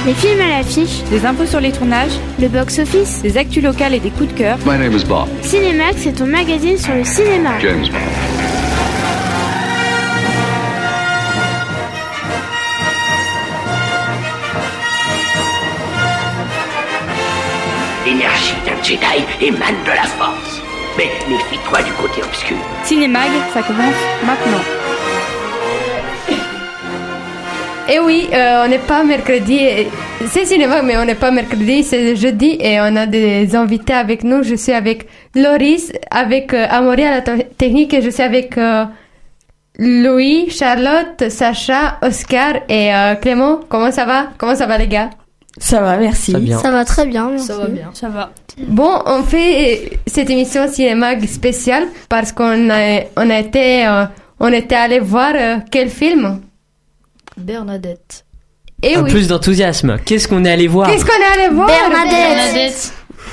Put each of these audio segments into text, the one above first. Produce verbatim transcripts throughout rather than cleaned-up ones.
Les films à l'affiche, des infos sur les tournages, le box-office, des actus locales et des coups de cœur. My name is Bob. Cinémax, c'est ton magazine sur le cinéma. James Bond. L'énergie d'un Jedi émane de la Force. Mais méfie-toi du côté obscur. Cinémag, ça commence maintenant. Et oui, euh, on n'est pas mercredi. C'est cinéma, mais on n'est pas mercredi, c'est jeudi et on a des invités avec nous. Je suis avec Loris, avec euh, Amaury à la t- technique et je suis avec euh, Louis, Charlotte, Sacha, Oscar et euh, Clément. Comment ça va? Comment ça va les gars? Ça va, merci. Ça, Ça va très bien, merci. Ça va bien. Ça va. Bon, on fait cette émission cinéma spéciale parce qu'on a, on a été, euh, on était allé voir euh, quel film? Bernadette. Et Un oui. plus d'enthousiasme. Qu'est-ce qu'on est allé voir? Qu'est-ce qu'on est allé voir? Bernadette.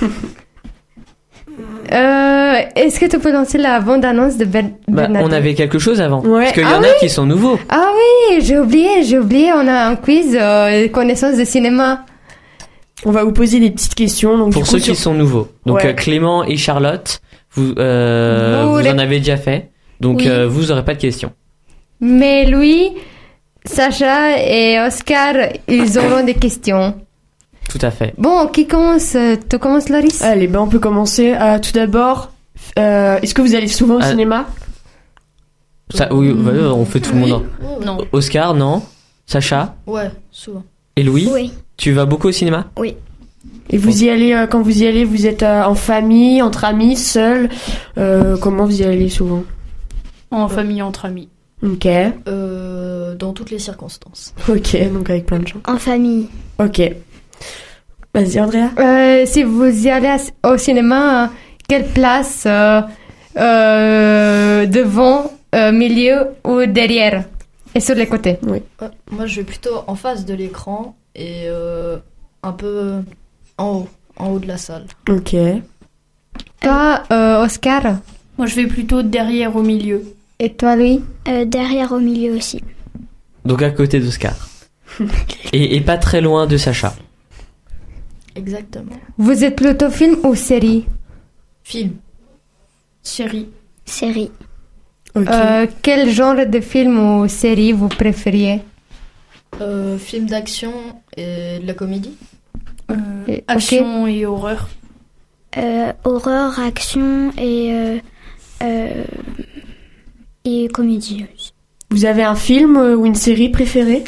Euh, est-ce que tu peux lancer la bande-annonce de Ber- Bah, Bernadette? on avait quelque chose avant. Ouais. Parce qu'il y Ah en a oui qui sont nouveaux. Ah oui, j'ai oublié, j'ai oublié, on a un quiz euh, connaissance de cinéma. On va vous poser des petites questions. Donc, Pour du ceux coup, qui sur- sont nouveaux. Donc Ouais. euh, Clément et Charlotte, vous, euh, Vous vous les- en avez déjà fait. Donc Oui. euh, vous aurez pas de questions. Mais Louis, Sacha et Oscar, ils auront des questions. Tout à fait. Bon, qui commence? Tu commences, Loris? Allez, ben on peut commencer. Euh, tout d'abord, euh, est-ce que vous allez souvent au Ah. cinéma? Ça, oui, bah, on fait tout le monde. Ouais, Non. Oscar, non. Sacha Ouais, souvent. et Louis, Oui. tu vas beaucoup au cinéma? Et vous y allez, euh, quand vous y allez, vous êtes euh, en famille, entre amis, seul. Euh, comment vous y allez souvent? En famille, entre amis. Ok, Euh, dans toutes les circonstances. ok, donc avec plein de gens. En famille. Ok. Vas-y, Andrea. Euh, si vous y allez à- au cinéma, euh, quelle place? euh, euh, devant, euh, milieu ou derrière? Et sur les côtés? Ouais, moi, je vais plutôt en face de l'écran et euh, un peu en haut, en haut de la salle. Ok. Toi, euh, Oscar? Moi, je vais plutôt derrière au milieu. Et toi, Louis? Euh, derrière au milieu aussi. Donc à côté d'Oscar. et, et pas très loin de Sacha. Exactement. Vous êtes plutôt film ou série? Film. Série. Série. Ok. Euh, quel genre de film ou série vous préfériez? Euh, film d'action et de la comédie. Euh, Et- action et horreur. Euh, horreur, action et... Euh, euh, et comédie aussi. Vous avez un film euh, ou une série préférée?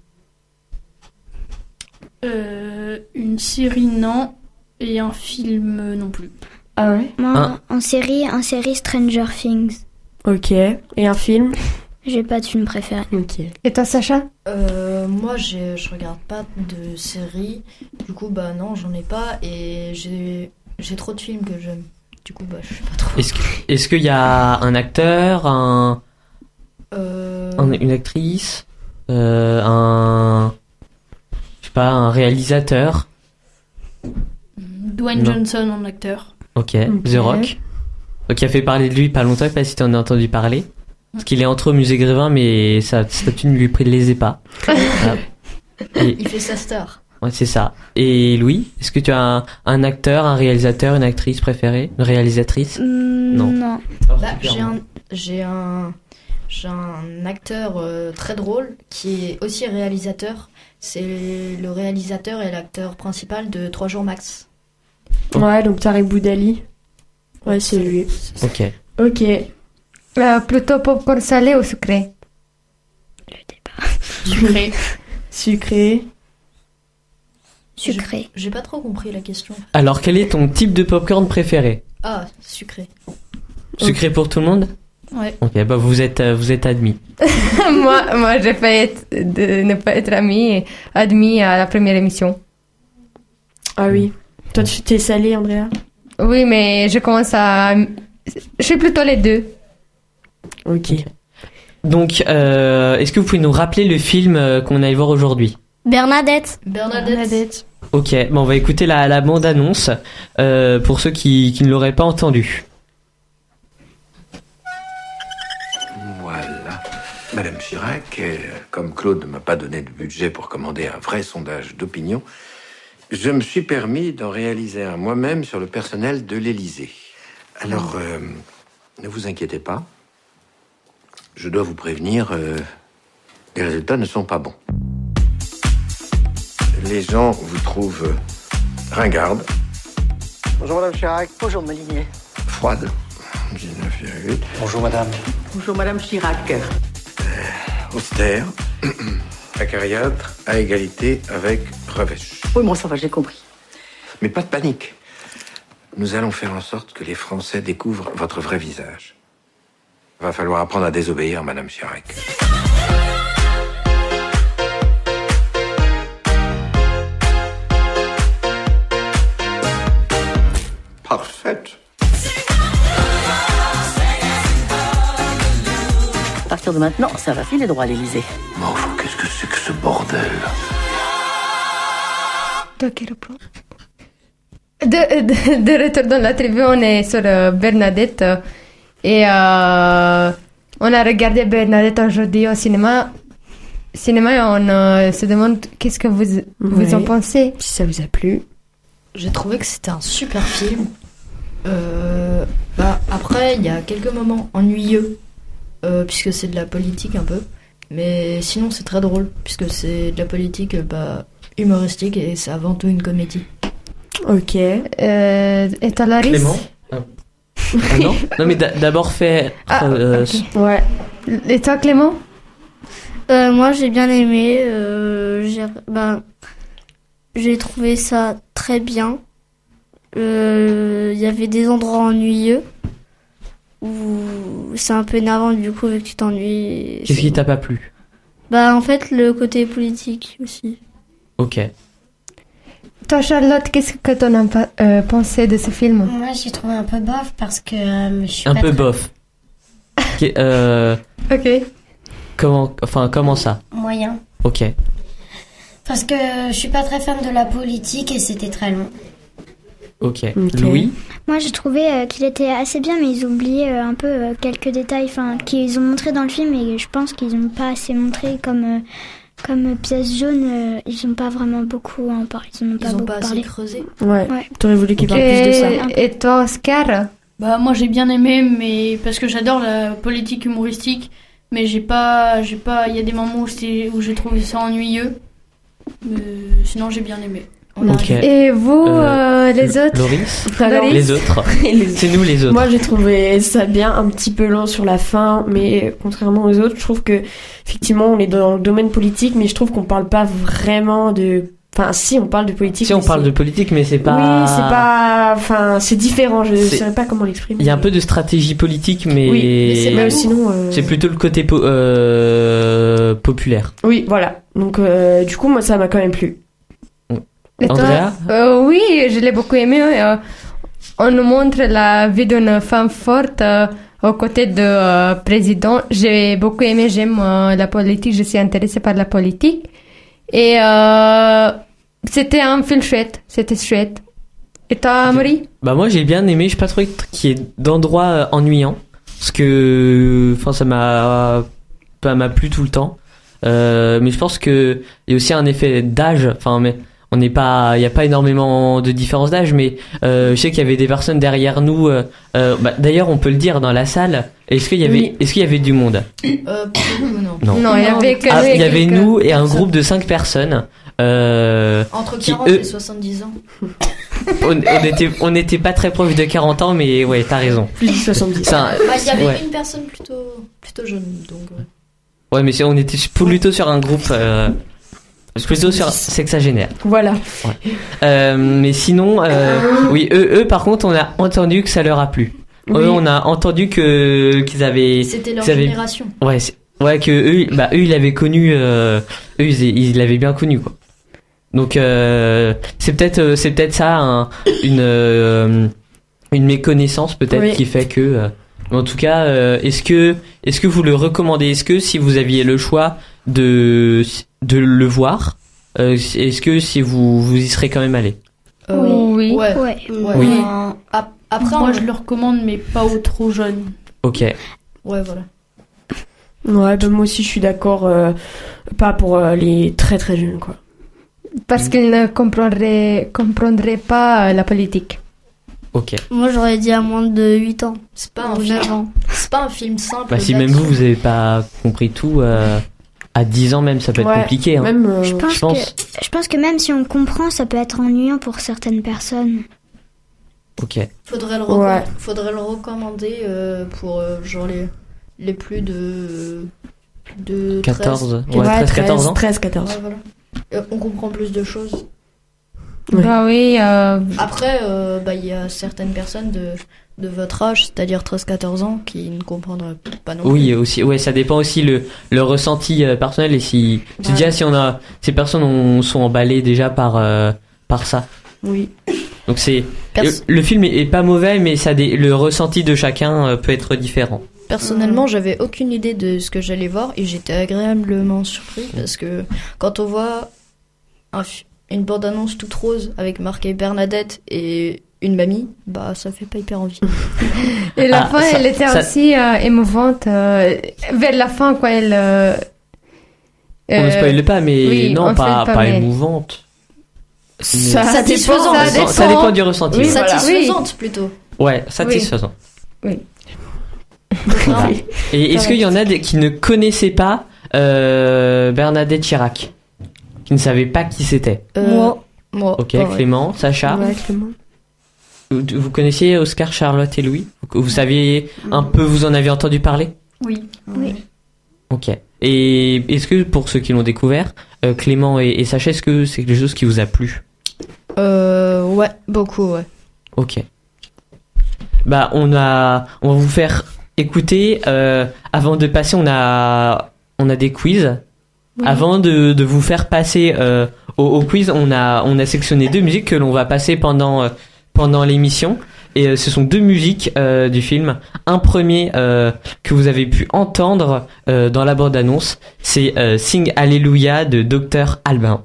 Euh, une série, non. Et un film, euh, non plus. Ah ouais. Moi, Ah. en série, en série Stranger Things. Ok. Et un film? J'ai pas de film préféré. Ok. Et toi, Sacha? Euh, moi, j'ai, je regarde pas de séries. Du coup, bah non, j'en ai pas. Et j'ai, j'ai trop de films que j'aime. Du coup, bah je sais pas trop. Est-ce, que- est-ce qu'il y a un acteur, un, Euh, un- une actrice, euh, un, je sais pas, un réalisateur? Dwayne Non. Johnson en acteur. Ok. Ok. The Rock. Donc il a fait parler de lui pas longtemps, je sais pas si t'en as entendu parler. Parce qu'il est entré au musée Grévin, mais sa statue ne lui plaisait pas. Voilà. Et, Il fait sa star. ouais, c'est ça. Et Louis, est-ce que tu as un, un acteur, un réalisateur, une actrice préférée? Une réalisatrice? Non. non. Bah, j'ai un, j'ai un, j'ai un acteur euh, très drôle qui est aussi réalisateur. C'est le réalisateur et l'acteur principal de Trois jours max. Ouais, donc Tarek Boudali. Ouais, c'est lui. Ok. Ok. Euh, plutôt popcorn salé ou sucré? Sucré. Sucré. Sucré. J'ai pas trop compris la question. Alors quel est ton type de popcorn préféré? Ah, sucré. Sucré pour tout le monde? Ouais. Ok, bah vous êtes, euh, vous êtes admis. moi, moi, j'ai failli être, de ne pas être ami et admis à la première émission. Ah oui. Toi, tu t'es salé, Andrea? Oui, mais je commence à... Je suis plutôt les deux. Ok. Donc, euh, est-ce que vous pouvez nous rappeler le film euh, qu'on allait voir aujourd'hui? Bernadette. Bernadette. Ok, bon, on va écouter la, la bande-annonce euh, pour ceux qui, qui ne l'auraient pas entendu. Voilà. Madame Chirac, euh, comme Claude ne m'a pas donné de budget pour commander un vrai sondage d'opinion, je me suis permis d'en réaliser un moi-même sur le personnel de l'Élysée. Alors, euh, ne vous inquiétez pas. Je dois vous prévenir, euh, les résultats ne sont pas bons. Les gens vous trouvent euh, ringarde. Bonjour Madame Chirac. Bonjour Molinier. Froide. dix-neuf virgule huit. Bonjour Madame. Bonjour Madame Chirac. Euh, austère. Acariâtre, à égalité avec Revêche. Oui, bon, ça va, j'ai compris. Mais pas de panique. Nous allons faire en sorte que les Français découvrent votre vrai visage. Va falloir apprendre à désobéir, Madame Chirac. Parfaite. À partir de maintenant, ça va filer droit à l'Élysée. Mais enfin, qu'est-ce que c'est que ce bordel? Toi qui reprends. De, de, de retour dans la tribu, on est sur euh, Bernadette euh, et euh, on a regardé Bernadette aujourd'hui au cinéma. Cinéma et on euh, se demande qu'est-ce que vous, Ouais. vous en pensez. Si ça vous a plu. J'ai trouvé que c'était un super film. Euh, bah, après, il y a quelques moments ennuyeux, euh, puisque c'est de la politique un peu. Mais sinon, c'est très drôle, puisque c'est de la politique bah, humoristique et c'est avant tout une comédie. Ok. Euh, et toi, Laris? Clément ah. Ah non Non, mais d'a- d'abord fait. Ah, euh, ok. Ouais. Et toi, Clément? Euh, moi, j'ai bien aimé. Euh, j'ai, bah, j'ai trouvé ça très bien. Euh, Il y avait des endroits ennuyeux où c'est un peu énervant du coup vu que tu t'ennuies. Qu'est-ce qui t'a pas plu? Bah, en fait, le côté politique aussi. Ok. Toi, Charlotte, qu'est-ce que tu en as pa- euh, pensé de ce film? Moi, j'ai trouvé un peu bof parce que euh, je suis Un pas peu très- bof. Ok, euh, Ok. comment, enfin, comment ça? moyen. Ok. Parce que je suis pas très fan de la politique et c'était très long. Ok. Ok. Louis? Moi, j'ai trouvé euh, qu'il était assez bien, mais ils oubliaient euh, un peu euh, quelques détails, enfin, qu'ils ont montré dans le film, et je pense qu'ils n'ont pas assez montré comme euh, comme euh, pièce jaune. Euh, ils n'ont pas vraiment beaucoup en parlé. Ils n'ont pas Ils ont beaucoup pas assez parlé. creusé. Ouais. Ouais. T'aurais voulu qu'il parle plus de ça. Et, et toi, Oscar? Bah moi j'ai bien aimé, mais parce que j'adore la politique humoristique, mais j'ai pas, j'ai pas, il y a des moments où, c'est- où j'ai trouvé ça ennuyeux, mais sinon j'ai bien aimé. On a Ok. Et vous, Euh, euh, les L- autres? Loris? Alors, Loris? Les autres. C'est nous les autres. Moi, j'ai trouvé ça bien, un petit peu lent sur la fin, mais contrairement aux autres, je trouve que effectivement, on est dans le domaine politique, mais je trouve qu'on parle pas vraiment de. Enfin, si, on parle de politique. Si on mais parle c'est- de politique, mais c'est pas. Oui, c'est pas. Enfin, c'est différent. Je ne C'est- saurais pas comment l'exprimer. Il y a un peu de stratégie politique, mais. Oui, mais c'est même sinon. euh, C'est plutôt le côté po- euh, populaire. Oui, voilà. Donc, euh, du coup, moi, ça m'a quand même plu. Et toi? Andrea? Euh, Oui, je l'ai beaucoup aimé. euh, on nous montre la vie d'une femme forte euh, aux côtés de euh, président. J'ai beaucoup aimé, j'aime euh, la politique, je suis intéressée par la politique. Et euh, c'était un film chouette, c'était chouette. Et toi, Amaury? Bah moi j'ai bien aimé, je sais pas trop qu'il y ait d'endroits euh, ennuyants, parce que enfin ça m'a ça m'a plu tout le temps. Euh, mais je pense que il y a aussi un effet d'âge, enfin mais on n'est pas, il y a pas énormément de différence d'âge, mais euh, je sais qu'il y avait des personnes derrière nous. Euh, euh, bah, d'ailleurs on peut le dire dans la salle. Est-ce qu'il y avait, Oui. est-ce qu'il y avait du monde? Euh, pour le coup, non. Non. Non, il y avait que Ah, nous il y et avait quelques nous et un personnes. groupe de cinq personnes. Euh, Entre qui, quarante eux- et soixante-dix ans. on, on était, on n'était pas très proche de quarante ans, mais ouais, t'as raison. Plus de soixante-dix. C'est un- Bah, il y avait ouais. une personne plutôt, plutôt jeune, donc ouais. Ouais, mais c'est- on était plutôt sur un groupe, euh, plutôt sur sexagénaire. Voilà. Euh, mais sinon, euh, oui, eux, eux, par contre, on a entendu que ça leur a plu. Oui. Eux, on a entendu que qu'ils avaient, C'était leur qu'ils avaient- génération. ouais, c'est- ouais, que eux, bah, eux, ils l'avaient connu, euh, eux, ils, ils l'avaient bien connu, quoi. Donc, euh, c'est peut-être, euh, c'est peut-être ça, un- une, euh, une méconnaissance peut-être Oui. qui fait que. euh, en tout cas, euh, est-ce que, est-ce que vous le recommandez? Est-ce que si vous aviez le choix de, de le voir, euh, est-ce que si vous, vous y serez quand même allé? Euh, Oui. Ouais. Ouais. Ouais. Oui. Euh, ap- Après, Moi on- je le recommande, mais pas aux trop jeunes. Ok. Ouais, voilà. Ouais, bah moi aussi je suis d'accord, euh, pas pour euh, les très très jeunes quoi. Parce qu'ils ne comprendraient, comprendraient pas euh, la politique. Ok. Moi, j'aurais dit à moins de huit ans. C'est pas un Ou neuf film. ans. C'est pas un film simple. Bah si même vous, vous avez pas compris tout, euh, à dix ans même, ça peut être Ouais, compliqué. Hein. Même, euh, Je pense, je pense. Que, je pense que même si on comprend, ça peut être ennuyant pour certaines personnes. Ok. Faudrait le, recom- Ouais. Faudrait le recommander euh, pour euh, genre les, les plus de, de quatorze, treize. ouais, treize, quatorze ans. treize, quatorze. Ouais, voilà. Euh, on comprend plus de choses. Ouais. Bah oui, euh, Après, euh, bah, il y a certaines personnes de, de votre âge, c'est-à-dire treize quatorze ans, qui ne comprendraient pas non plus. Oui, aussi, ouais, ça dépend aussi le, le ressenti euh, personnel et si, c'est Ouais. déjà si on a, ces personnes ont, sont emballées déjà par, euh, par ça. Oui. Donc c'est, Pers- le, le film est, est pas mauvais, mais ça, dé- le ressenti de chacun euh, peut être différent. Personnellement, j'avais aucune idée de ce que j'allais voir et j'étais agréablement surpris parce que quand on voit un fi- une bande-annonce toute rose avec marqué Bernadette et une mamie, bah ça fait pas hyper envie. et la Ah, fin, ça- elle était ça- aussi euh, émouvante. euh, vers la fin, quoi, elle... euh, On ne euh, spoile pas, mais oui, non, on pas, spoil pas, pas mais- émouvante. Ça, Satisfaisant. Ça Ça, dépend. ça dépend du ressenti. Oui, ouais. voilà. Satisfaisante plutôt. Ouais, satisfaisant. Oui. Voilà. Et est-ce qu'il y en a des qui ne connaissaient pas euh, Bernadette Chirac, qui ne savaient pas qui c'était? Euh, Moi. Moi. Ok, pareil. Clément, Sacha, Ouais, Clément. vous, vous connaissiez Oscar, Charlotte et Louis? Vous, vous saviez un peu, vous en avez entendu parler? Oui. Oui. Ok. Et est-ce que pour ceux qui l'ont découvert, euh, Clément et, et Sacha, est-ce que c'est quelque chose qui vous a plu? Euh, ouais, beaucoup, ouais. Ok. Bah on a, on va vous faire écouter. Euh, avant de passer, on a, on a des quiz. Oui. Avant de, de vous faire passer euh, au, au quiz, on a, on a sectionné deux musiques que l'on va passer pendant, euh, pendant l'émission. Et euh, ce sont deux musiques euh, du film. Un premier euh, que vous avez pu entendre euh, dans la bande-annonce, c'est euh, Sing Alléluia de Docteur Albin.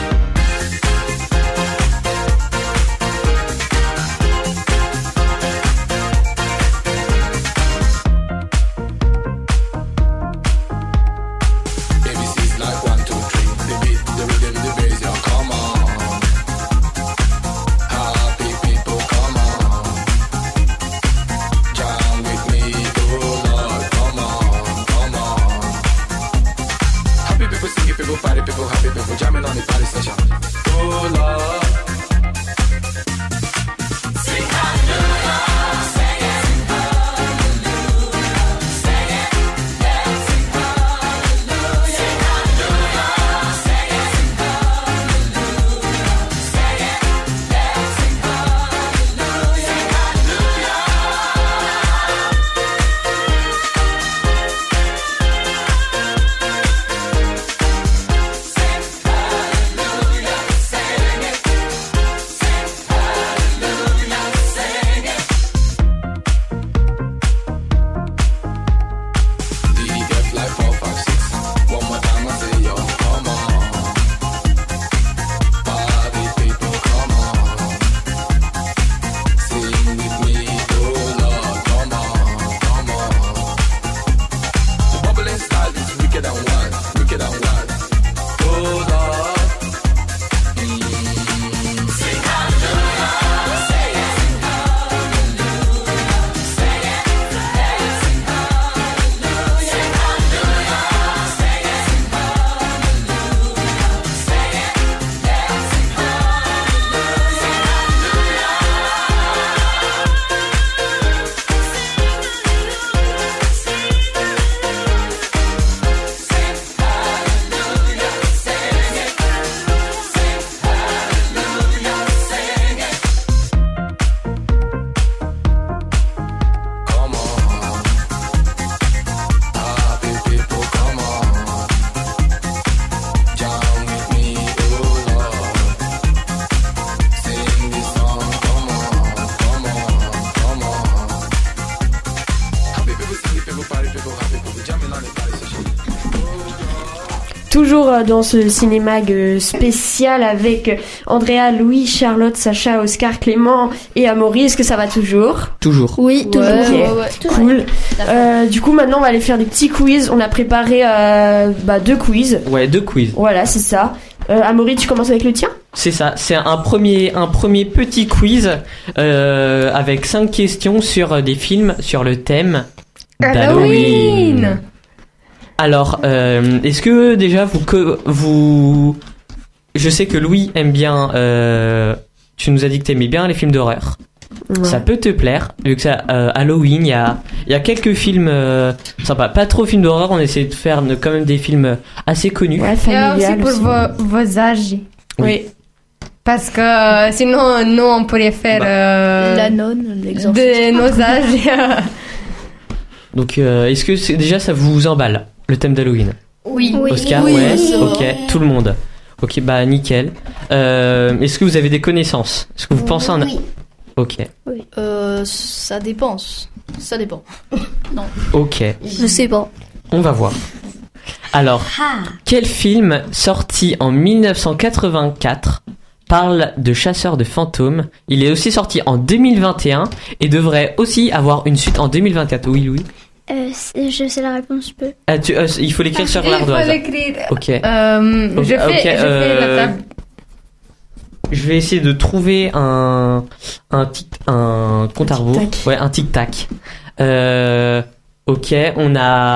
Sing toujours euh, dans ce cinémag euh, spécial avec Andrea, Louis, Charlotte, Sacha, Oscar, Clément et Amaury. Est-ce que ça va toujours? Toujours. Oui, toujours. Ok, ouais, ouais. cool. Euh, du coup, maintenant, on va aller faire des petits quiz. On a préparé euh, bah, deux quiz. Ouais, deux quiz. Voilà, c'est ça. Euh, Amaury, tu commences avec le tien? C'est ça, c'est un premier, un premier petit quiz euh, avec cinq questions sur des films sur le thème d'Halloween. Halloween. Alors, euh, est-ce que déjà vous, que, vous... Je sais que Louis aime bien... Euh, tu nous as dit que t'aimais bien les films d'horreur. Ouais. Ça peut te plaire, vu que ça, euh, Halloween, il y a, y a quelques films euh, sympas. Pas trop films d'horreur, on essaie de faire quand même des films assez connus. Ouais, Et aussi pour aussi. Vos, vos âges. Oui. Oui. Parce que euh, sinon, nous, on pourrait faire Bah, euh, La nonne, l'exorciste. de nos âges. Donc, euh, est-ce que c'est, déjà ça vous emballe, le thème d'Halloween? Oui. Oscar, Oui, ouais, ça va. ok, tout le monde. Ok, bah nickel. Euh, est-ce que vous avez des connaissances? Est-ce que vous pensez en... Oui. Ok, Euh, ça dépend. Ça dépend. Non. ok, Je sais pas. on va voir. Alors, quel film sorti en dix-neuf cent quatre-vingt-quatre parle de chasseurs de fantômes? Il est aussi sorti en deux mille vingt et un et devrait aussi avoir une suite en deux mille vingt-quatre. Oui, oui. Euh, c'est- je sais la réponse, je peux. Ah, tu, euh, il faut l'écrire sur Il faut l'ardoise. l'écrire. Ok. Euh, Ok, je fais, ok, je fais euh, la table. Je vais essayer de trouver un un tic, un compte à rebours. tic-tac. Ouais, un tic tac. Euh, ok, on a.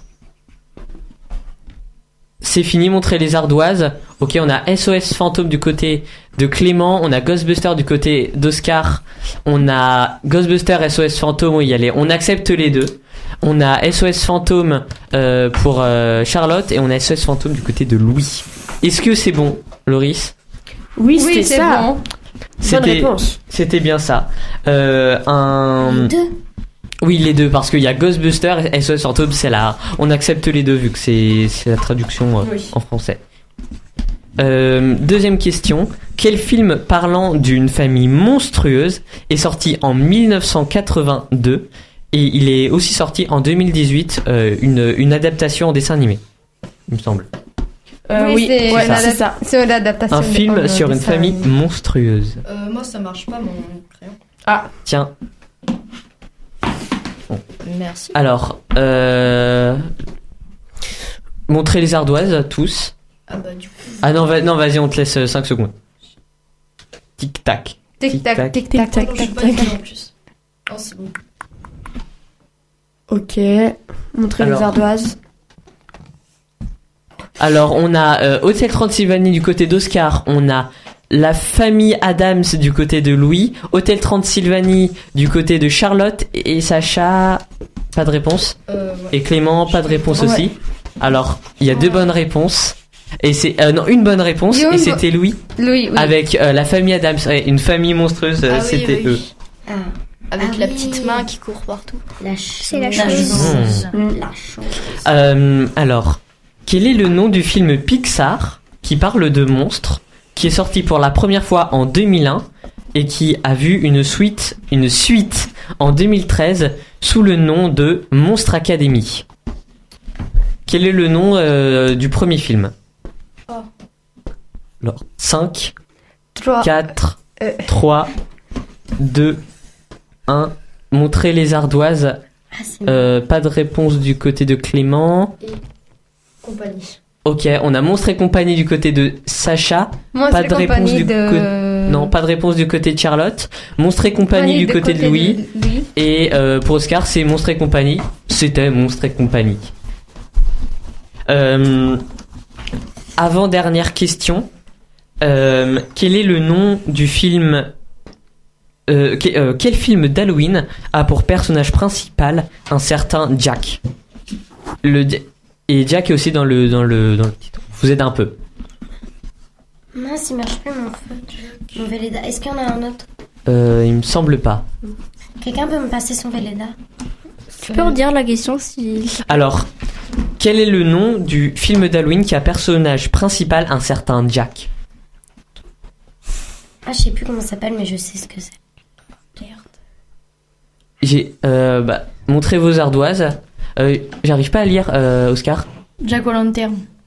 C'est fini, montrer les ardoises. Ok, on a S O S Fantôme du côté de Clément, on a Ghostbuster du côté d'Oscar, on a Ghostbuster S O S Fantôme, oui, allez, on accepte les deux. On a S O S Fantôme euh, pour euh, Charlotte et on a S O S Fantôme du côté de Louis. Est-ce que c'est bon, Loris? Oui, c'était Oui, c'est ça. bon. Bonne C'était, réponse. c'était bien ça. Euh, un... Deux. Oui, les deux, parce qu'il y a Ghostbuster et S O S Fantôme, c'est là. On accepte les deux vu que c'est, c'est la traduction euh, Oui. en français. Euh, deuxième question. Quel film parlant d'une famille monstrueuse est sorti en dix-neuf cent quatre-vingt-deux et il est aussi sorti en deux mille dix-huit, euh, une, une adaptation en dessin animé, il me semble. Euh, oui, c'est ouais, une c'est adap- ça. c'est une adaptation Un de- film en sur une dessin famille animé. monstrueuse. Euh, moi, ça marche pas, mon crayon. Ah, Tiens, Merci. alors, euh... montrez les ardoises, tous. Ah bah, du coup. Ah non, va- non vas-y, on te laisse cinq secondes. Tic-tac. Tic-tac, tic-tac, Tic-tac, Je suis tic-tac. pas du tout en plus. Oh, c'est bon. ok. Montrez Alors. les ardoises. Alors, on a euh, Hôtel Transylvanie du côté d'Oscar, on a La Famille Adams du côté de Louis, Hôtel Transylvanie du côté de Charlotte et Sacha, pas de réponse. Euh, ouais. Et Clément, pas de réponse Ouais. aussi. Alors, il y a deux bonnes réponses. Et c'est euh, non, une bonne réponse Yo, et une c'était Louis Louis, oui. avec euh, La Famille Adams, ouais, une famille monstrueuse, euh, Ah oui, c'était oui. eux. Ah. Avec Ah la oui. petite main qui court partout. La C'est la chose. chose. Mmh. La chose. Euh, alors, quel est le nom du film Pixar qui parle de monstres, qui est sorti pour la première fois en deux mille un et qui a vu une suite, une suite en deux mille treize sous le nom de Monstre Academy? Quel est le nom euh, du premier film? Oh. Alors, cinq, Trois. quatre, Euh. trois, deux, un. Montrez les ardoises. Ah, c'est Euh, pas de réponse du côté de Clément. Compagnie. Ok, on a Monstre et compagnie du côté de Sacha. Monstre pas et de réponse compagnie du de... côté. Non, pas de réponse du côté de Charlotte. Monstre et compagnie du de côté, de Louis. de Louis. Et euh, pour Oscar, c'est Monstre et compagnie. C'était Monstre et compagnie. Euh, avant-dernière question. Euh, quel est le nom du film euh, que- euh, Quel film d'Halloween a pour personnage principal un certain Jack? Le Di- Et Jack est aussi dans le, dans le, dans le titre. Vous aide un peu. Mince, il marche plus mon feu. Mon Véleda. Est-ce qu'il y en a un autre? Euh, il me semble pas. Quelqu'un peut me passer son Véleda? Tu peux redire la question si. Alors, quel est le nom du film d'Halloween qui a personnage principal un certain Jack? Ah, je sais plus comment ça s'appelle, mais je sais ce que c'est. Merde. J'ai euh, bah, montrez vos ardoises. Euh, J'arrive pas à lire, euh, Oscar. Jack O'Lantern.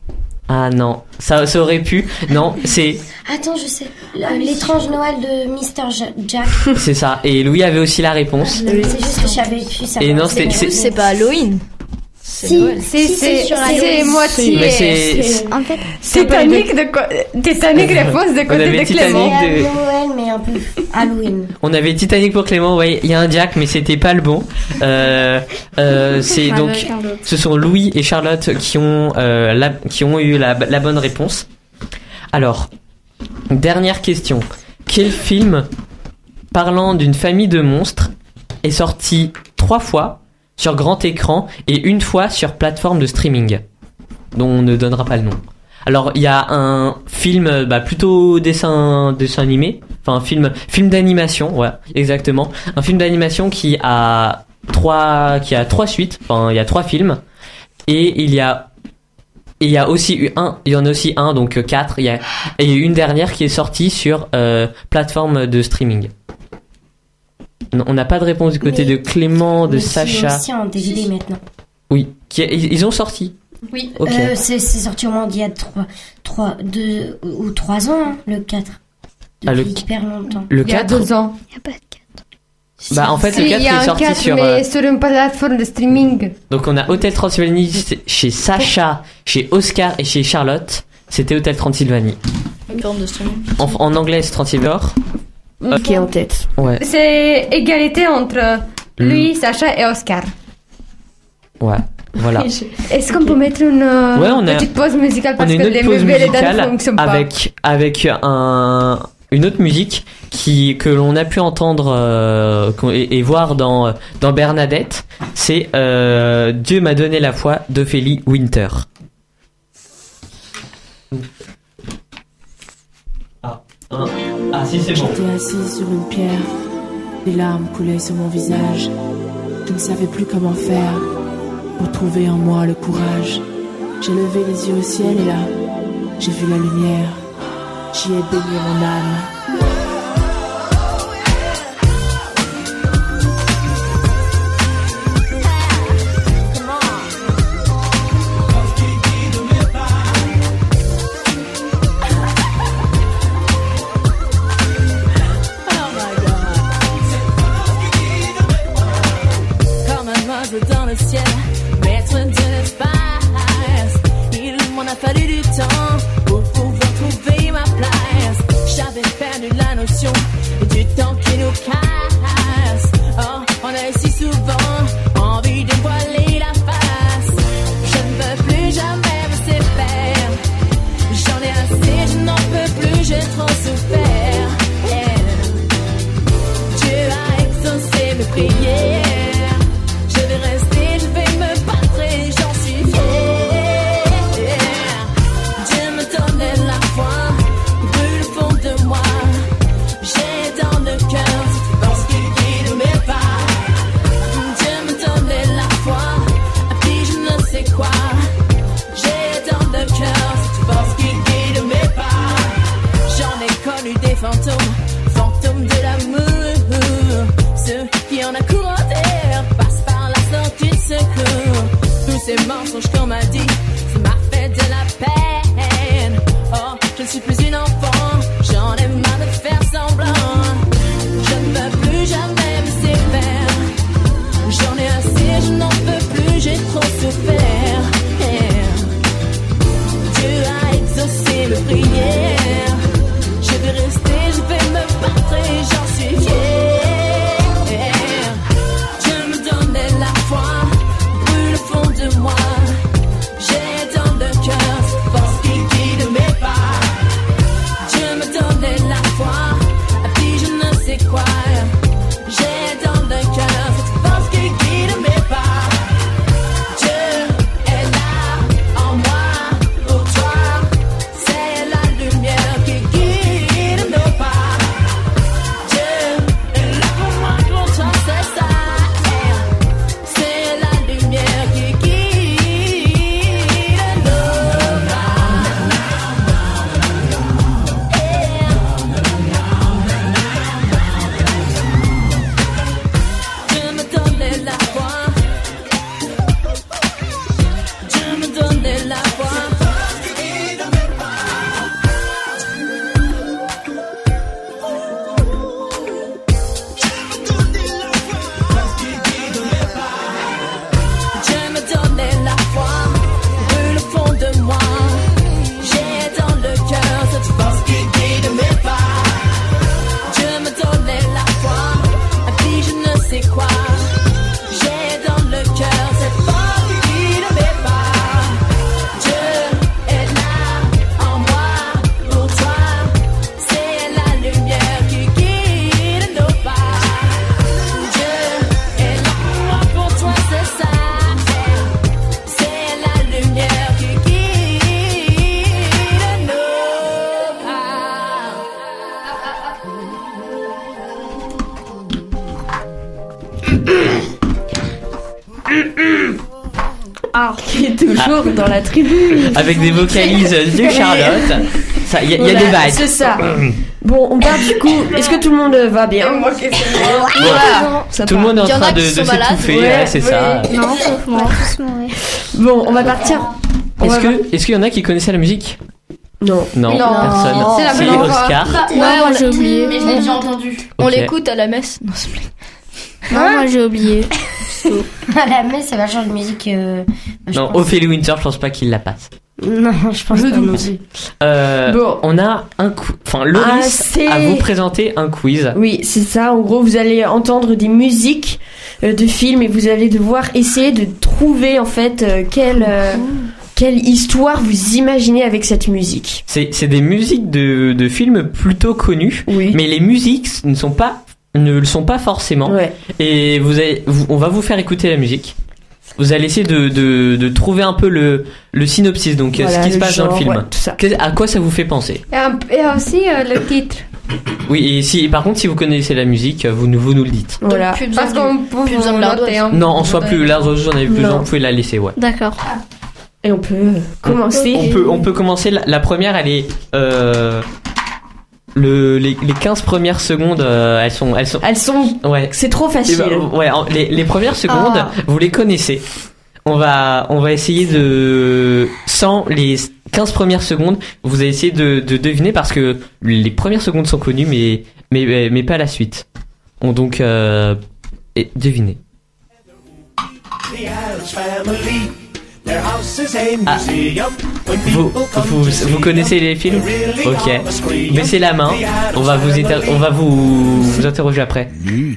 Ah non, ça, ça aurait pu. Non, c'est... Attends, je sais. Le- L'étrange Noël de mister Ja- Jack. C'est ça. Et Louis avait aussi la réponse. C'est juste que j'avais pu savoir. Et non, c'était- c'est- C'est pas Halloween. Si, Noël. C'est, Si, c'est, c'est sur la c'est liste. moitié. Mais c'est... En fait, Titanic de quoi Titanic réponse de On côté avait de Titanic Clément. de- Noël, mais un peu Halloween. On avait Titanic pour Clément, ouais, il y a un Jack, mais c'était pas le bon. Euh, euh, c'est Avec donc, un autre. ce sont Louis et Charlotte qui ont, euh, la, qui ont eu la, la bonne réponse. Alors, dernière question. Quel film parlant d'une famille de monstres est sorti trois fois sur grand écran et une fois sur plateforme de streaming, dont on ne donnera pas le nom? Alors, il y a un film, bah, plutôt dessin, dessin animé. Enfin, un film, film d'animation, ouais, exactement. Un film d'animation qui a trois, qui a trois suites. Enfin, il y a trois films. Et il y a, et il y a aussi eu un, il y en a aussi un, donc euh, quatre. Il y a, et il y a eu une dernière qui est sortie sur, euh, plateforme de streaming. Non, on n'a pas de réponse du côté Mais- de Clément, de Mais c'est Sacha. aussi en D V D maintenant. Oui. Qui, ils ils ont sorti. Oui. Ok. Euh, c'est c'est sorti au moins d'il y a trois, trois, deux ou trois ans, hein, le quatre. Ah, le- Depuis hyper longtemps. Le Il y a quatre. deux ans. il n'y a pas de quatre. Bah, en fait, Si, le il quatre y a est un sorti quatre, sur, mais euh, sur une plateforme de streaming. Donc on a Hôtel Transylvanie chez Sacha, chez Oscar et chez Charlotte. C'était Hôtel Transylvanie. Plateforme de streaming. En, en anglais c'est Transylvanie. Qui est en tête. Ouais, C'est égalité entre lui, Sacha et Oscar. ouais, voilà. Est-ce qu'on peut mettre une euh, Ouais, on a- petite pause musicale On parce a une que autre les pause meubles et les dames ne musicale fonctionnent pas. avec avec un une autre musique qui que l'on a pu entendre euh, qu'on- et, et voir dans dans Bernadette. C'est euh, Dieu m'a donné la foi d'Ophélie Winter. Ah, un. Ah si c'est bon. J'étais assise sur une pierre, des larmes coulaient sur mon visage. Je ne savais plus comment faire pour trouver en moi le courage. J'ai levé les yeux au ciel et là, j'ai vu la lumière. J'y ai baigné mon âme. Comme un oiseau dans le ciel, maître de l'espace. Il m'en a fallu du temps pour pouvoir trouver ma place. J'avais perdu la notion du temps qui nous casse. Oh, on a si souvent envie de voiler la face. Je ne veux plus jamais rester faire. J'en ai assez, je n'en peux plus, j'ai trop souffert. Yeah. Dieu a exaucé mes prières. Je vais rester, je vais me battre et j'en suis fière. Dieu me donnait la foi, il brûle au fond de moi. J'ai dans le cœur cette force qui guide mes pas. Dieu me donnait la foi, puis je ne sais quoi. J'ai dans le cœur cette force qui guide mes pas. J'en ai connu des fantômes, fantômes de l'amour. Ceux qui en accourent en terre passent par la sortie de secours. Tous ces mensonges qu'on m'a dit, ça m'a fait de la peine. Oh, je ne suis plus une enfant, j'en ai marre de faire semblant. Je ne veux plus jamais me séparer. J'en ai assez, je n'en peux plus, j'ai trop souffert. Yeah. Dieu a exaucé mes prières. Je vais rester, je vais me battre et j'en suis fière. Dieu me donnait la foi, brûle au fond de moi. J'ai Ah, qui est toujours ah. dans la tribu. Avec des vocalises de Charlotte. Ça, il y, y voilà, a des bails. C'est ça. Bon, on part du coup. Est-ce que tout le monde va bien? Moi, okay, voilà. Tout le monde est en train de, de s'étouffer, ouais, ouais, c'est oui. ça. Non, sauf moi. Bon, on va partir. On est-ce va que, voir. est-ce qu'il y en a qui connaissaient la musique? Non. Non, non. personne. C'est la c'est Oscar. Bah, ouais, moi j'ai oublié. Mais je l'ai déjà entendu. Okay. On l'écoute à la messe. Non, s'il te plaît. Non, hein? Moi j'ai oublié. À la messe, ça va changer de musique. Euh, non, Ophélie Winter, je pense pas qu'il la passe. Non, je pense je pas non plus. Euh, bon. On a un quiz. Enfin, Loris ah, a vous présenter un quiz. Oui, c'est ça. En gros, vous allez entendre des musiques euh, de films et vous allez devoir essayer de trouver en fait euh, quelle euh, quelle histoire vous imaginez avec cette musique. C'est c'est des musiques de de films plutôt connus, oui. mais les musiques ne sont pas ne le sont pas forcément. Ouais. Et vous avez, vous, on va vous faire écouter la musique. Vous allez essayer de, de, de trouver un peu le, le synopsis, donc voilà, ce qui se passe genre, dans le film. Ouais, tout ça. À quoi ça vous fait penser? Et, un, et aussi euh, le titre. Oui, et si, par contre, si vous connaissez la musique, vous, vous nous le dites. Voilà. Plus Parce qu'on peut plus besoin de l'ardoise. Non, en soit plus l'ardoise, j'en avais besoin, vous pouvez la laisser, ouais. D'accord. Et on peut commencer. On peut, on peut commencer. La, la première, elle est. Euh, Le, les, les quinze premières secondes, euh, elles sont, elles sont, elles sont, ouais, c'est trop facile. Ben, ouais, les, les premières secondes, ah. vous les connaissez. On va, on va essayer de, sans les quinze premières secondes, vous allez essayer de, de deviner parce que les premières secondes sont connues, mais, mais, mais pas la suite. On donc, euh, et devinez. Ah, vous, vous, vous connaissez les films? Ok. Baissez la main. On va vous, inter- on va vous, vous interroger après.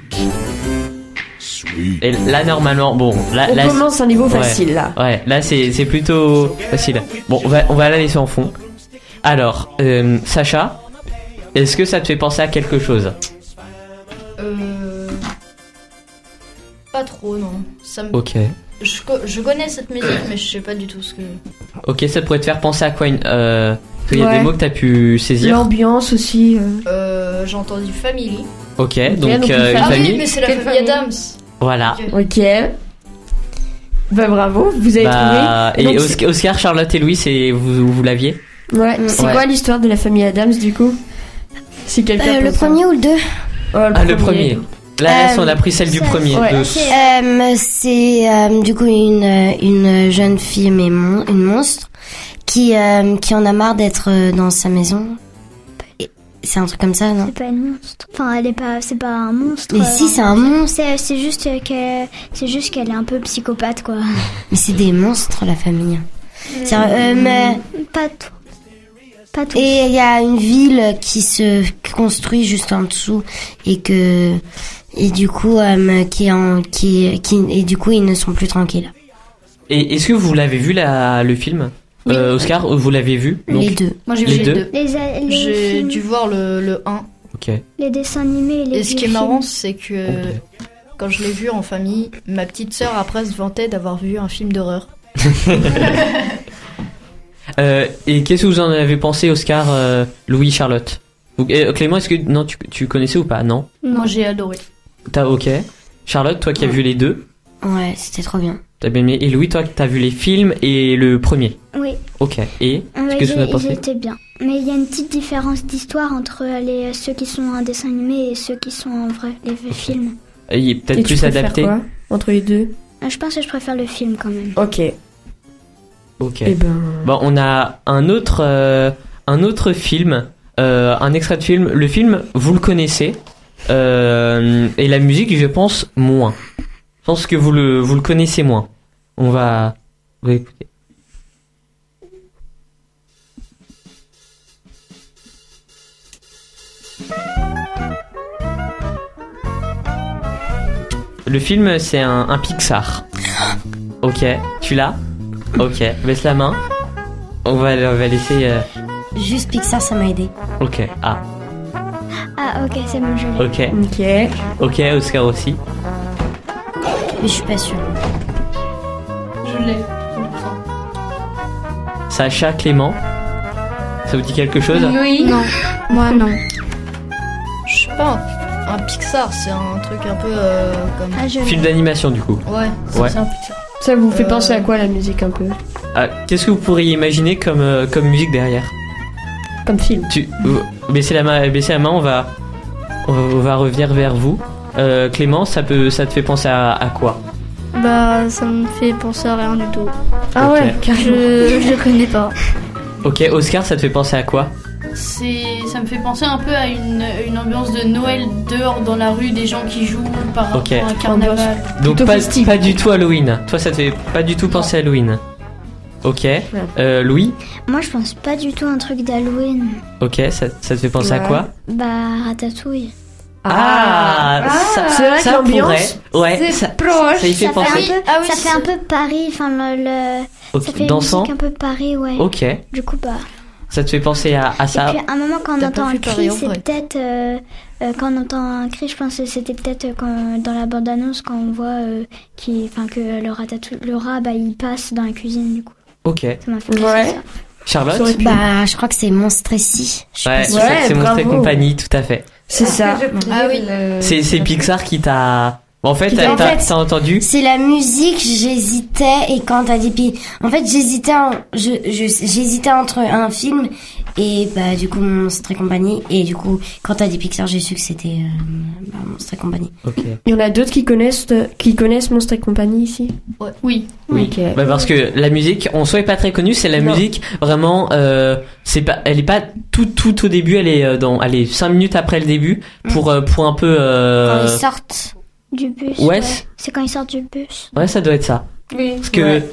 Et là normalement, bon, là, on là, commence un niveau ouais, facile là. Ouais, là c'est c'est plutôt facile. Bon, on va on va la laisser en fond. Alors, euh, Sacha, est-ce que ça te fait penser à quelque chose? Euh, pas trop, non. Ça me... Ok. Je, je connais cette musique, mais je sais pas du tout ce que. Ok, ça pourrait te faire penser à quoi? Une, euh, il y a ouais. des mots que t'as pu saisir. L'ambiance aussi. Euh... Euh, j'ai entendu Family. Ok, okay, donc, donc euh, une ah famille. Oui, mais c'est la famille, famille Adams. Voilà. Ok. okay. Bah bravo, vous avez bah, trouvé. Et donc, Oscar, Oscar, Charlotte et Louis, c'est vous vous l'aviez? Ouais. C'est ouais. quoi l'histoire de la famille Adams du coup? Si quelqu'un. Euh, le premier ou le deux? Oh, le ah premier. le premier. Là, euh, on a pris celle du premier. Ouais. De... Euh, c'est euh, du coup une une jeune fille mais mon, une monstre qui euh, qui en a marre d'être dans sa maison. Et c'est un truc comme ça, non? C'est pas une monstre. Enfin, elle est pas. C'est pas un monstre. Mais euh, si, c'est un monstre. C'est c'est juste que c'est juste qu'elle est un peu psychopathe, quoi. Mais c'est des monstres, la famille. Euh, c'est, euh, mais... Pas tout. Pas tout. Et il y a une ville qui se construit juste en dessous et que. Et du coup, euh, qui, en, qui, qui, et du coup, ils ne sont plus tranquilles. Et est-ce que vous l'avez vu la, le film, oui. euh, Oscar? Vous l'avez vu donc, les deux. Moi, j'ai vu les, les deux. deux. Les, les j'ai films. dû voir le, le un. Ok. Les dessins animés et les. Et ce qui est films. marrant, c'est que okay. quand je l'ai vu en famille, ma petite sœur après se vantait d'avoir vu un film d'horreur. euh, et qu'est-ce que vous en avez pensé, Oscar, euh, Louis, Charlotte? euh, Clément, est-ce que non, tu, tu connaissais ou pas? Non. Moi, j'ai adoré. T'as ok. Charlotte, toi qui as ouais. vu les deux. Ouais, c'était trop bien. T'as bien aimé. Et Louis, toi t'as vu les films et le premier. Oui. Ok. Et ah ouais, qu'est-ce que tu as pensé? C'était bien. Mais il y a une petite différence d'histoire entre les ceux qui sont en dessin animé et ceux qui sont en vrai les vrais okay. films. Et il est peut-être et plus tu adapté. Quoi entre les deux? Je pense que je préfère le film quand même. Ok. Ok. Et ben... Bon, on a un autre, euh, un autre film, euh, un extrait de film. Le film, vous le connaissez. Euh, et la musique, je pense, moins. Je pense que vous le, vous le connaissez moins. On va, on va écouter. Le film, c'est un, un Pixar. Ok, tu l'as? Ok, baisse la main. On va, on va laisser... Euh... Juste Pixar, ça m'a aidé. Ok, ah. Ah ok, c'est bon, je l'ai. Ok. Ok. Ok, Oscar aussi. Mais je suis pas sûre. Je l'ai. Sacha, Clément, ça vous dit quelque chose? Oui. Non, moi non. Je sais pas, un Pixar, c'est un truc un peu euh, comme. Ah, je... Film d'animation du coup. Ouais, c'est, Ouais. c'est un Pixar. Ça vous fait Euh, penser à quoi la musique un peu? Ah, qu'est-ce que vous pourriez imaginer comme, euh, comme musique derrière? Comme film. Tu, euh, baissez la main, baissez la main, on va, on va, on va revenir vers vous. Euh, Clément, ça peut, ça te fait penser à, à quoi? Bah, ça me fait penser à rien du tout. Ah Ok. ouais, carrément. Je, je connais pas. Ok, Oscar, ça te fait penser à quoi? C'est, ça me fait penser un peu à une, une ambiance de Noël dehors dans la rue, des gens qui jouent par Ok. rapport à un carnaval. Donc Plutôt pas, festif. pas du tout Halloween. Toi, ça te fait pas du tout penser à Halloween. Ok. Euh, Louis. Moi, je pense pas du tout à un truc d'Halloween. Ok, ça, ça te fait penser à Ouais. quoi? Bah, Ratatouille. Ah, ça, c'est vrai que ça l'ambiance, pourrait. Ouais, c'est ça, proche. ça y fait Ça fait, penser. un peu, Ah oui, ça c'est- fait un peu Paris, enfin le, le- Ok, ça fait une dansant. musique un peu Paris, ouais. Ok. Du coup, bah. Ça te fait penser à, à ça. Et puis à un moment quand on T'as entend pas un vu Paris cri, en c'est vrai. peut-être euh, euh, quand on entend un cri, je pense que c'était peut-être euh, quand, dans la bande-annonce quand on voit euh, qui, enfin que le ratatouille, le rat, bah il passe dans la cuisine du coup. Ok. Ça m'a fait penser Ouais. à ça. Charlotte. Bah, je crois que c'est Monstre ici. Je suis Ouais, pas c'est sûre. Ouais, c'est Monstre et bravo. compagnie, tout à fait. C'est ça. Ah oui. C'est c'est Pixar qui t'a. En fait, Qui t'as t'a- en t'as- fait, t'as entendu. C'est la musique, j'hésitais et quand t'as dit puis en fait j'hésitais en- je, je j'hésitais entre un film et bah du coup Monstre et compagnie et du coup quand t'as dit Pixar j'ai su que c'était euh, bah, Monstre et compagnie. Ok. Il y en a d'autres qui connaissent, qui connaissent Monstre et compagnie ici? Oui. Oui. Ok. Bah parce que la musique, en soi, est pas très connue. C'est la Non. musique vraiment. Euh, c'est pas. Elle est pas tout tout au début. Elle est euh, dans. Elle est cinq minutes après le début pour euh, pour un peu. Euh... Quand ils sortent. Du bus. Ouais. C'est quand ils sortent du bus. Ouais, ça doit être ça. Oui. Parce que Ouais.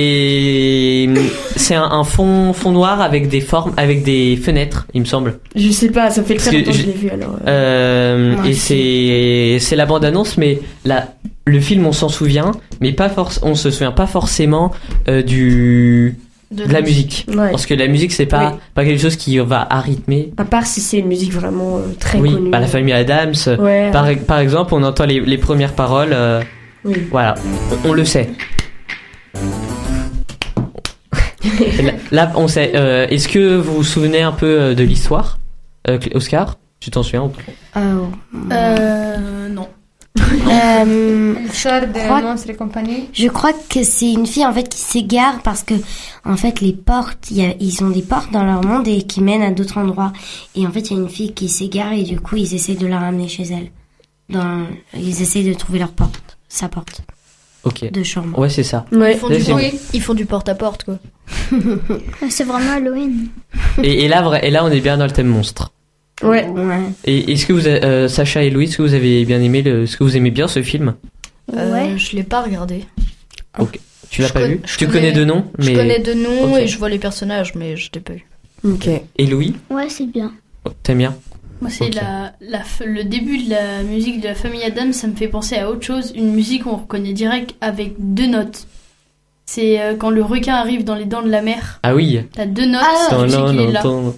c'est c'est un, un fond fond noir avec des formes, avec des fenêtres, il me semble. Je sais pas, ça fait Parce très que longtemps que je je- l'ai vu alors. euh. Euh, Moi et aussi. c'est c'est la bande annonce, mais la le film on s'en souvient, mais pas forc- on se souvient pas forcément euh, du de la musique. Ouais. Parce que la musique c'est pas Oui. pas quelque chose qui va à rythmer. À part si c'est une musique vraiment euh, très Oui, connue. bah, la famille Adams. Ouais. Par, par exemple, on entend les, les premières paroles. euh, Oui. Voilà, on, on le sait. là, là, on sait. Euh, Est-ce que vous vous souvenez un peu euh, de l'histoire, euh, Oscar? Tu t'en souviens ou pas? Oh. Euh, non. Euh, L'histoire de crois- Monstre et compagnie. je crois que c'est une fille en fait qui s'égare parce que en fait les portes, il y a, ils ont des portes dans leur monde et qui mènent à d'autres endroits. Et en fait il y a une fille qui s'égare et du coup ils essaient de la ramener chez elle. Dans, ils essaient de trouver leur porte, sa porte Ok. de chambre. Ouais, c'est ça. Ouais. Ils font, Là, du, c'est- oui, ils font du porte-à-porte, quoi. C'est vraiment Halloween. Et, et là, vrai- et là, on est bien dans le thème monstre. Ouais. Ouais. Et est-ce que vous, avez- euh, Sacha et Louis, est-ce que vous avez bien aimé le, est-ce que vous aimez bien ce film? Euh, Ouais. Je l'ai pas regardé. Tu l'as Je pas con- vu? je Tu connais- connais de nom, mais Je connais de noms Ok. et je vois les personnages, mais je l'ai pas vu. Ok. Et Louis, Ouais, c'est bien. oh, t'aimes bien? Moi, c'est Ok. la, la, f- le début de la musique de la famille Adams, ça me fait penser à autre chose. Une musique qu'on reconnaît direct avec deux notes. C'est euh, quand le requin arrive dans les dents de la mer. Ah oui. T'as deux notes, Attends, tu sais non, qu'il est non, là. attends.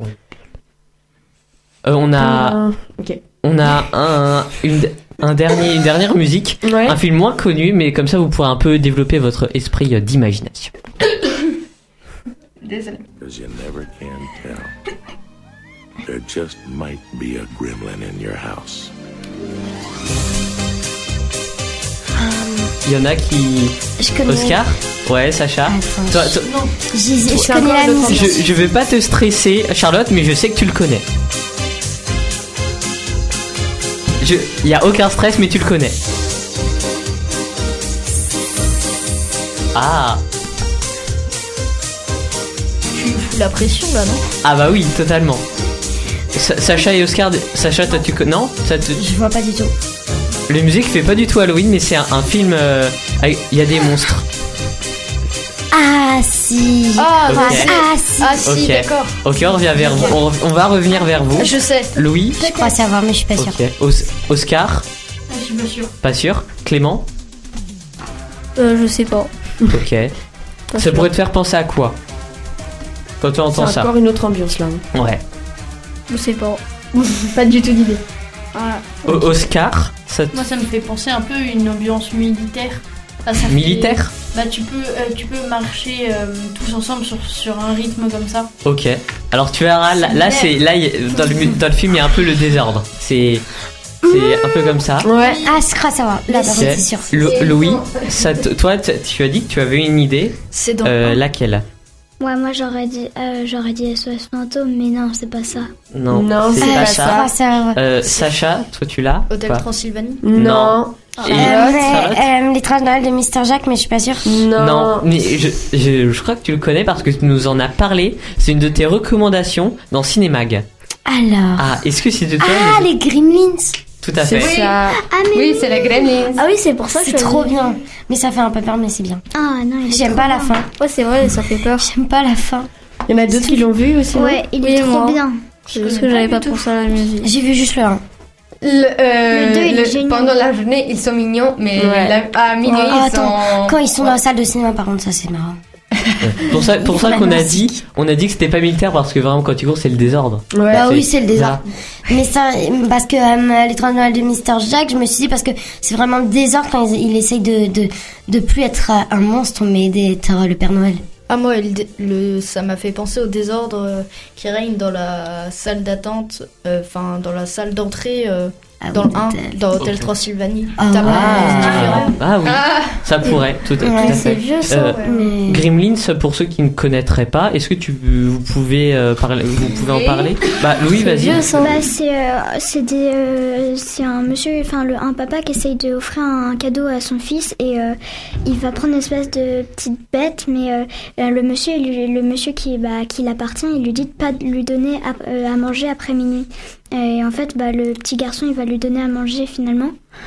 Euh, on a, Euh, ok. on a un, une, un dernier, une dernière musique, Ouais. un film moins connu, mais comme ça vous pourrez un peu développer votre esprit euh, d'imagination. Désolé. Because you never can tell. There just might be a gremlin in your house. Il y en a qui, Je connais. Oscar, ouais, Sacha. Attends, Toi, je- toi- J'y- je C'est connais encore la le musique. je, je vais pas te stresser, Charlotte, mais je sais que tu le connais. Je, il y a aucun stress, mais tu le connais. Ah, Tu me fous la pression, là, non? ah bah oui, totalement. Sa- Sacha et Oscar, Sacha, toi tu connais? Non, ça te- Je vois pas du tout. Le musique fait pas du tout Halloween, mais c'est un, un film. euh, avec- Il y a des monstres. Ah si. Ah, Ok. bah, Ah si. ah si, Ok. d'accord. Ok, on revient vers vous. On, on va revenir vers vous. Je sais. Louis. Je crois savoir, mais je suis pas sûre. Ok. Os- Oscar. Ah, je suis pas sûre. Pas sûr. Clément. Euh, je sais pas. Ok. Pas Ça sûr. pourrait te faire penser à quoi quand tu entends C'est ça? encore une autre ambiance là. Ouais. Je sais pas. Pas du tout d'idée. Voilà. O- Oscar. Ça te- Moi, ça me fait penser un peu à une ambiance militaire. Ah, ça fait- Militaire. Bah, tu peux, euh, tu peux marcher euh, tous ensemble sur, sur un rythme comme ça. Ok. Alors tu verras, là, là, c'est là il y a- dans le mu- dans le film il y a un peu le désordre. C'est C'est un peu comme ça. Ouais. Ah, je crois savoir. Là, par contre, Ok. c'est sûr. Lo- Louis, ça te- toi, t- tu as dit que tu avais une idée. C'est dans Euh, un. laquelle? Ouais, moi j'aurais dit, euh, j'aurais dit S O S Fantôme, mais non, c'est pas ça. Non, Non, c'est Euh, pas je ça. crois savoir. Euh, Sacha, toi tu l'as? Hôtel Pas. Transylvanie. Non. Et- Euh, Charlotte mais, euh, l'étrange Noël de mister Jack, mais je suis pas sûre. Non. Non, mais je, je, je crois que tu le connais parce que tu nous en as parlé. C'est une de tes recommandations dans Cinémag. Alors. Ah, est-ce que c'est de toi? Ah, le- les Gremlins. Tout à C'est fait. ça. Ah, mais Oui, c'est les Gremlins. Ah oui, c'est pour ça que C'est je trop bien. Mais ça fait un peu peur, mais c'est bien. Ah non, il est J'aime trop pas la bien. fin. Ouais, c'est vrai, ça fait peur. J'aime pas la fin. Il y en a d'autres qui l'ont vu aussi. non Ouais, il Oui, est trop moi. bien. C'est parce que j'avais pas pensé à la musique. J'ai vu juste le un. Le, euh, Le deux, il est le- génial. pendant la journée, ils sont mignons, mais Ouais. la- à minuit, Ah, ils sont... attends, quand ils sont dans la salle de cinéma, par contre, ça c'est marrant. Pour ça, pour Ils ça font qu'on la a dit, on a dit que c'était pas militaire parce que vraiment quand tu cours c'est le désordre. Ouais. Bah c'est- oui, c'est le désordre. Là. Mais ça, parce que euh, l'étrange Noël de mister Jack, je me suis dit parce que c'est vraiment le désordre quand il, il essaye de, de, de plus être euh, un monstre, mais d'être euh, le Père Noël. Ah moi, le, dé- le- ça m'a fait penser au désordre euh, qui règne dans la salle d'attente, euh, enfin dans la salle d'entrée euh, Ah dans oui, le un, peut-être. dans Hôtel Ok. Transylvanie. Ah T'as ouais. pas c'est différent. Ah oui, Ah, ça pourrait, tout, tout Ouais, à C'est fait. vieux ça. Euh, Mais... Gremlins, pour ceux qui ne connaîtraient pas, est-ce que tu, vous pouvez euh, parler, vous pouvez en Oui. parler? Bah Louis, C'est vas-y. vieux ça. Bah, c'est euh, c'est des euh, c'est un monsieur, enfin le un papa qui essaye de offrir un cadeau à son fils et euh, il va prendre une espèce de petite bête, mais euh, euh, le monsieur il lui- le monsieur qui bah qui l'appartient, il lui dit de pas de lui donner à, euh, à manger après minuit. Et en fait bah le petit garçon il va lui donner à manger finalement.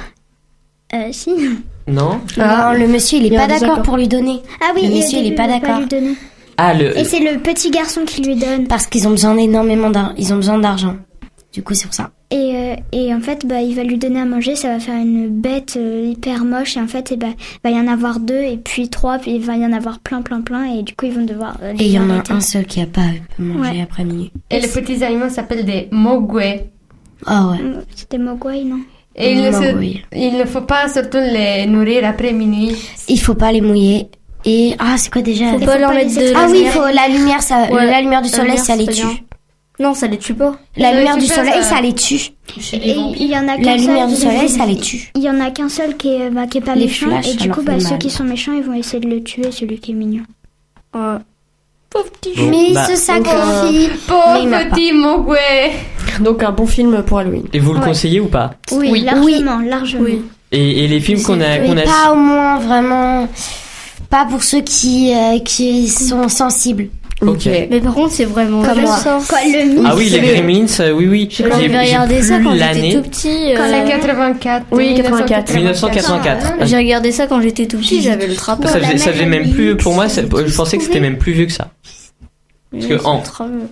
Euh, si. Non? Ah, le monsieur, il est Il y a pas un d'accord désaccord. pour lui donner. Ah oui, Le et au monsieur, il est début, pas va d'accord. lui donner. Ah le. Et c'est le petit garçon qui lui donne. Parce qu'ils ont besoin énormément d'argent. Ils ont besoin d'argent. Du coup, c'est pour ça. Et, euh, et en fait, bah, il va lui donner à manger, ça va faire une bête euh, hyper moche. Et en fait, il bah, va y en avoir deux, et puis trois, puis il va y en avoir plein, plein, plein. Et du coup, ils vont devoir. euh, les Et il y en a arrêter. un seul qui a pas mangé Ouais. après minuit. et les petits animaux s'appellent des mogwai. Ah ouais. Mm, C'était Mogwai, non? Et il ne, se- Mogwai. il ne faut pas surtout les nourrir après minuit. Il faut pas les mouiller. Et ah, c'est quoi déjà? Faut les- pas leur pas mettre les de Ah la oui, lumière. faut la lumière, ça, Ouais, la lumière du la soleil, lumière, ça les c'est tue. bien. Non, ça les tue pas. La Ça lumière les du tue pas, soleil, ça- ça les tue. Et il y en a qu'un La lumière seul- du soleil, ça les tue. Il y en a qu'un seul qui est, bah, qui est pas Les méchant. flashs, Et ça du leur coup, fait bah, ceux mal. qui sont méchants, ils vont essayer de le tuer, celui qui est mignon. Ouais. Pauvre petit Bon, Mais il bah, se sacrifie. Mais il Pauvre meurt pas. petit mogwai. Donc un bon film pour Halloween. Et vous le Ouais. conseillez ou pas? Oui, Oui. largement, largement. Oui. Et, et les films qu'on a, Mais qu'on a. pas au moins vraiment. Pas pour ceux qui, euh, qui sont sensibles. Ok. Mais par contre, c'est vraiment Comme vieux moi. ça. Quoi, le Ah oui, les Gremlins, euh, oui, oui. Quand j'avais regardé ça quand j'étais tout petit. Quand euh, c'est quatre-vingt-quatre. Oui, quatre-vingt-quatre. mille neuf cent quatre-vingt-quatre. J'ai regardé ça quand j'étais tout petit, j'avais le trappeur. Ça faisait, ça faisait même plus, pour moi, ça- je pensais que c'était même plus vieux que ça. Parce que, en,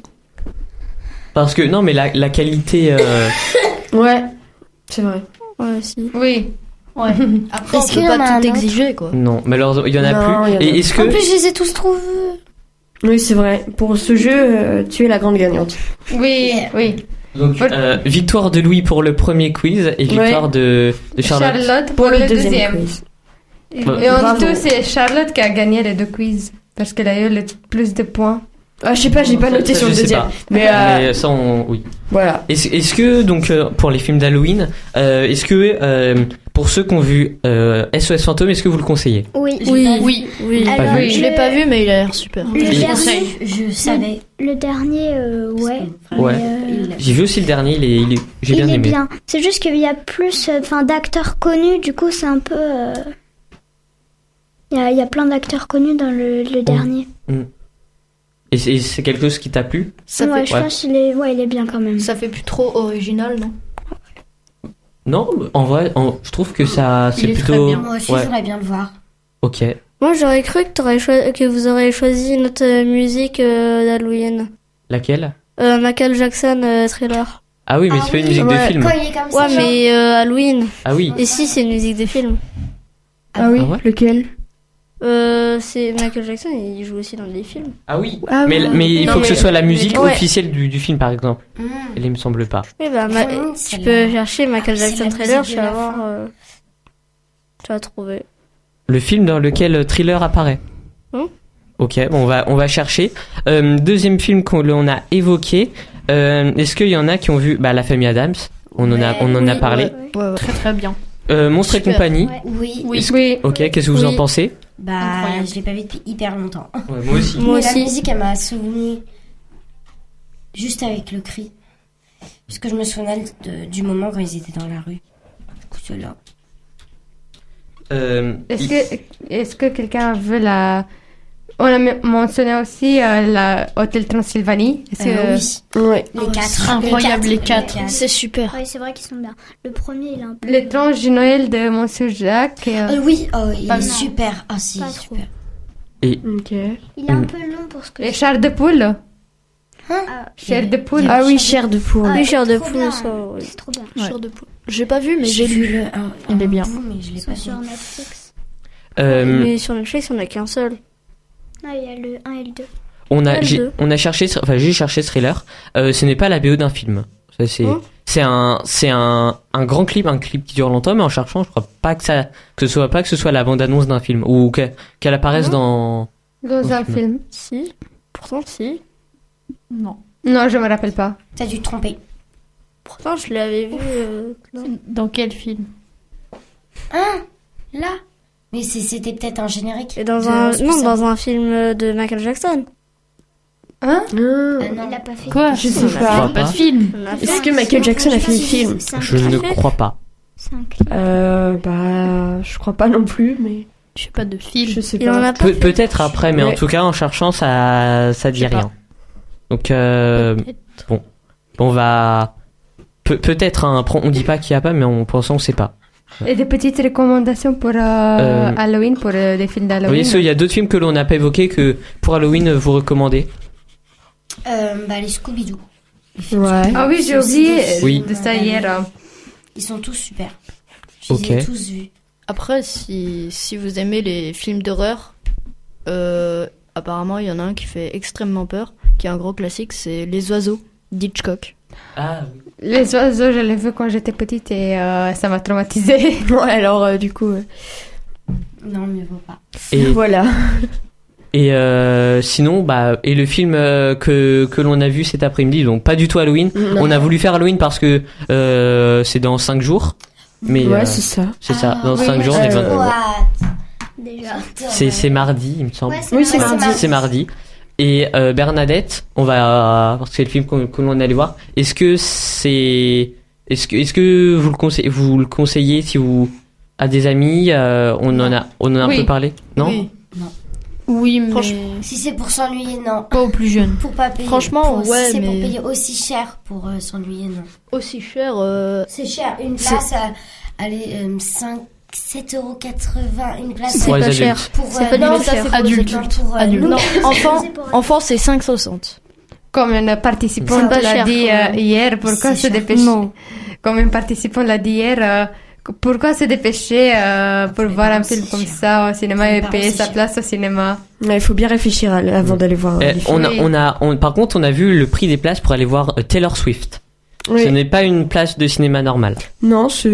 parce que, non, mais la, la qualité, euh, Ouais, c'est vrai. Ouais, si. Oui. Ouais. Après, on Est-ce peut qu'il y en a pas un tout autre exiger, quoi. non, malheureusement, il y en a Non, plus. il y en a Et est-ce que, En plus, je les ai tous trouvés. Oui, c'est vrai. Pour ce jeu, euh, tu es la grande gagnante. Oui, oui. donc, euh, victoire de Louis pour le premier quiz et victoire Ouais. de, de Charlotte. Charlotte pour, le deuxième. quiz. Ouais. Et en Bravo. tout, c'est Charlotte qui a gagné les deux quiz. Parce qu'elle a eu le plus de points. Ah, je sais pas, j'ai pas Ça, noté ça, sur je le sais deuxième. pas. Mais, euh, Mais ça, on, oui. voilà. Est-ce, est-ce que, donc, euh, pour les films d'Halloween, euh, est-ce que, euh, pour ceux qui ont vu euh, S O S Fantôme, est-ce que vous le conseillez? Oui. Oui, Oui. oui. Pas Alors, vu. Je l'ai pas vu, mais il a l'air super. Le Et- dernier, Je savais. le dernier, euh, ouais. Ouais. Mais, euh, J'ai vu aussi le dernier, il est, il est- j'ai il bien est aimé. bien. C'est juste qu'il y a plus, enfin, d'acteurs connus. Du coup, c'est un peu. euh, Il y, a, il y a plein d'acteurs connus dans le, le dernier. Et c'est, et c'est quelque chose qui t'a plu? Ça ouais, fait, je pense qu'il est, ouais, il est bien quand même. ça fait plus trop original, non? Non, en vrai, en- je trouve que ça, c'est Il est très plutôt. bien. Moi aussi, Ouais. j'aimerais bien le voir. Ok. Moi, j'aurais cru que, t'aurais choi- que vous auriez choisi notre euh, musique euh, d'Halloween. Laquelle? Euh, Michael Jackson euh, Thriller. Ah oui, mais c'est pas une musique de Ouais, film. Quand il est comme ça. Ouais, mais euh, Halloween. Ah oui. Et si, c'est une musique des films. Ah oui, Ah ouais lequel? Euh, c'est Michael Jackson, il joue aussi dans des films. Ah oui. Ah Mais, oui. mais il Non, faut que ce mais- soit la musique Ouais. officielle du, du film, par exemple. Mmh. Elle, il me semble pas. Oui, bah, ma- Mmh, tu c'est peux la- chercher Michael c'est Jackson la Thriller, musique tu de vas la voir. fin. euh, Tu vas trouver. Le film dans lequel euh, Thriller apparaît. Hum. Ok, bon, on va, on va chercher. Euh, deuxième film qu'on l'on a évoqué. Euh, est-ce qu'il y en a qui ont vu bah, La Famille Adams? On en a, on en a Oui, parlé. ouais, ouais, ouais. Très très bien. Euh, Monstres et Super. compagnie. Ouais. Oui. Oui. Est-ce- Oui. Ok, qu'est-ce que vous Oui. en pensez? Bah, Incroyable. je l'ai pas vu depuis hyper longtemps. Ouais, moi aussi. Mais Moi la aussi. musique, elle m'a souvenu juste avec le cri. Parce que je me souvenais de- du moment quand ils étaient dans la rue. Du coup, ceux-là. Euh, Est-ce que, est-ce que quelqu'un veut la... On a m- mentionné aussi euh, la Hôtel Transylvanie. Est-ce Euh, que- oui. Ouais. Les Oh, quatre. c'est incroyable, les quatre. C'est super. Oui, c'est vrai qu'ils sont bien. Le premier, il est un peu. L'étrange du Noël de Monsieur Jacques. et, euh, Euh, oui, oh, il Pas est non. super. Ah si, Pas super. Et Ok. Il est un peu long pour ce que. Les chars de poule. Ah, Chair de poule. Ah oui, chair de poule. Ah, Oui, chair de trop poule, bien. ça, oui. C'est trop bien. Ouais. Chair de poule. J'ai pas vu, mais j'ai vu lu. le un, Il est un bien. bout, mais je l'ai Ils pas sont sur vu. Netflix. euh, Mais sur Netflix, il n'y en a qu'un seul. Ah, il y a le un et le deux. on a, Ouais, j'ai- deux. on a cherché, enfin j'ai cherché Thriller. Euh, ce n'est pas la B O d'un film. Ça, c'est, Hein c'est un, c'est un, un grand clip, un clip qui dure longtemps, mais en cherchant, je crois pas que ça, que ce soit pas que ce soit la bande annonce d'un film ou que- qu'elle apparaisse dans. Dans un film. Si. Pourtant, si. Non. Non, je me rappelle pas. T'as dû te tromper. Pourtant, je l'avais vu. euh, là. Dans quel film? Hein? Là? Mais c'est- c'était peut-être un générique. Et dans de un, non, spécial. dans un film de Michael Jackson. Hein? Ah, non. Il l'a pas fait. Quoi? Je sais On a pas. fait- Pas de film. On a fait Est-ce un- que Michael Jackson a fait le film? C'est un Je clip. ne crois pas. C'est un clip. Euh, bah, je crois pas non plus, mais Je sais pas de film. je sais Il en pas. a pas Pe- fait. peut-être après, mais en Ouais. tout cas, en cherchant, ça, ça dit Je sais pas. rien. Donc, euh, bon, on va, Pe- peut-être, hein, après, on dit pas qu'il y a pas, mais on pense on sait pas. Et des petites recommandations pour euh, Euh, Halloween, pour euh, des films d'Halloween. Oui, est-ce qu'il y a d'autres films que l'on n'a pas évoqués que pour Halloween vous recommandez? Euh, bah, les Scooby-Doo. Ouais. Ah oui, j'ai C'est aussi oublié des Oui. films de ça hier. hein. Ils sont tous super. Je Ok. les ai tous vus. Après, si, si vous aimez les films d'horreur, euh, apparemment, il y en a un qui fait extrêmement peur, qui est un gros classique, c'est Les Oiseaux d'Hitchcock. Ah Les oiseaux, je l'ai vu quand j'étais petite et euh, ça m'a traumatisée. Ouais, alors euh, du coup, euh, Non, mieux vaut pas. Et, voilà. et euh, sinon, bah, et le film euh, que, que l'on a vu cet après-midi, donc pas du tout Halloween. Non. On a voulu faire Halloween parce que euh, c'est dans cinq jours. Mais Ouais, euh, c'est ça. c'est ça, Ah, dans oui, cinq moi, jours, j'ai on est trop vingt- hâte. Déjà. c'est, c'est mardi, il me semble. Ouais, c'est Oui, c'est mardi. mardi. C'est mardi. Et euh, Bernadette, on va parce que c'est le film qu'on- que l'on allait voir. Est-ce que c'est est-ce que est-ce que vous le conseillez vous le conseillez si vous à des amis euh, on en a on en a Oui. un peu parlé, non? Oui. Oui, mais Si c'est pour s'ennuyer, non. pas aux plus jeunes. Pour pas payer. Franchement, pour- ouais, Si c'est pour mais- payer aussi cher pour euh, s'ennuyer, non. Aussi cher, euh, C'est cher. Une C'est- place, à, allez, euh, cinq, sept euros quatre-vingts. Une place Pour les pas adultes. cher. Pour, C'est euh, pas du non, tout ça, cher. c'est pour Adulte. les- non, pour, euh, Adulte. nous. non, enfant, C'est pour- enfant c'est cinq soixante. Comme une participante C'est pas l'a cher, dit quand euh, même. hier, pourquoi C'est se cher. dépêcher? Non. Comme une participante l'a dit hier, euh, pourquoi se dépêcher euh, pour Mais voir pas un aussi film comme cher. ça au cinéma Mais et pas payer aussi sa cher. place au cinéma? Ouais, il faut bien réfléchir à- avant d'aller voir. euh, Eh, les films. on a Oui. on a on- par contre on a vu le prix des places pour aller voir euh, Taylor Swift. Oui. Ce n'est pas une place de cinéma normale. Non, c'est.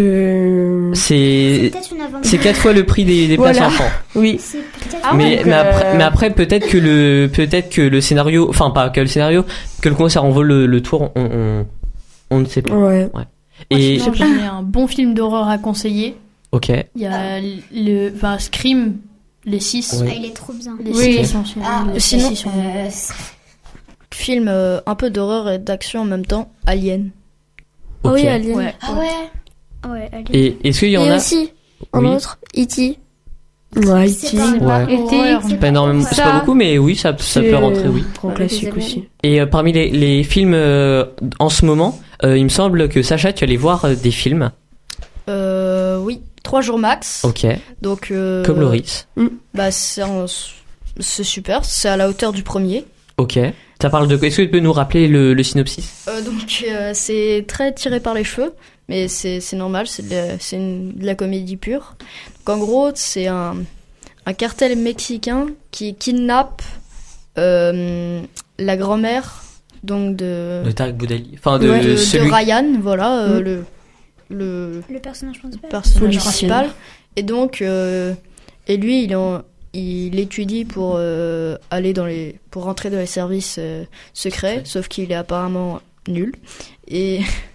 C'est Peut-être une avant. c'est quatre fois le prix des, des places Voilà. enfants. Oui. C'est peut-être. Ah mais, ouais, mais que- après, mais après peut-être que le peut-être que le scénario, enfin pas que le scénario, que le concert en vaut le, le tour, on, on on ne sait pas. Ouais. Et Sinon, j'ai un bon film d'horreur à conseiller. ok. Il y a le, enfin, Scream, les six. Oui. Ah, il est trop bien. Les Oui. six sont sur- Ah, les sinon- six sont- Euh, c'est- Film euh, un peu d'horreur et d'action en même temps, Alien. Ah Ok. oui, Alien. Ouais. Ah ouais. Ouais, allez. Et est-ce qu'il y en Et a aussi, un Oui. autre, E T Ouais, C'est E T. pas- Ouais. E T, C'est pas énormément, c'est pas Ça. beaucoup, mais oui, ça, ça peut rentrer, oui. Grand classique aussi. Et euh, parmi les, les films euh, en ce moment, euh, il me semble que Sacha, tu allais voir euh, des films. Euh, oui, trois jours max. Ok. Donc, euh, Comme Loris. Bah, c'est un- c'est super, c'est à la hauteur du premier. Ok. Ça parle de. Est-ce que tu peux nous rappeler le, le synopsis? Euh, donc, euh, c'est très tiré par les cheveux, mais c'est c'est normal, c'est de, la- c'est une- de la comédie pure. Donc, en gros, c'est un, un cartel mexicain qui kidnappe euh, la grand-mère donc de, De Tarek Boudali. Enfin, de, ouais, de, de celui. Ryan, voilà, euh, Mm. le, le Le personnage principal. personnage Policier. principal. Et donc, euh, et lui, il, en, il étudie pour euh, aller dans les, pour rentrer dans les services euh, secrets, sauf qu'il est apparemment nul. Et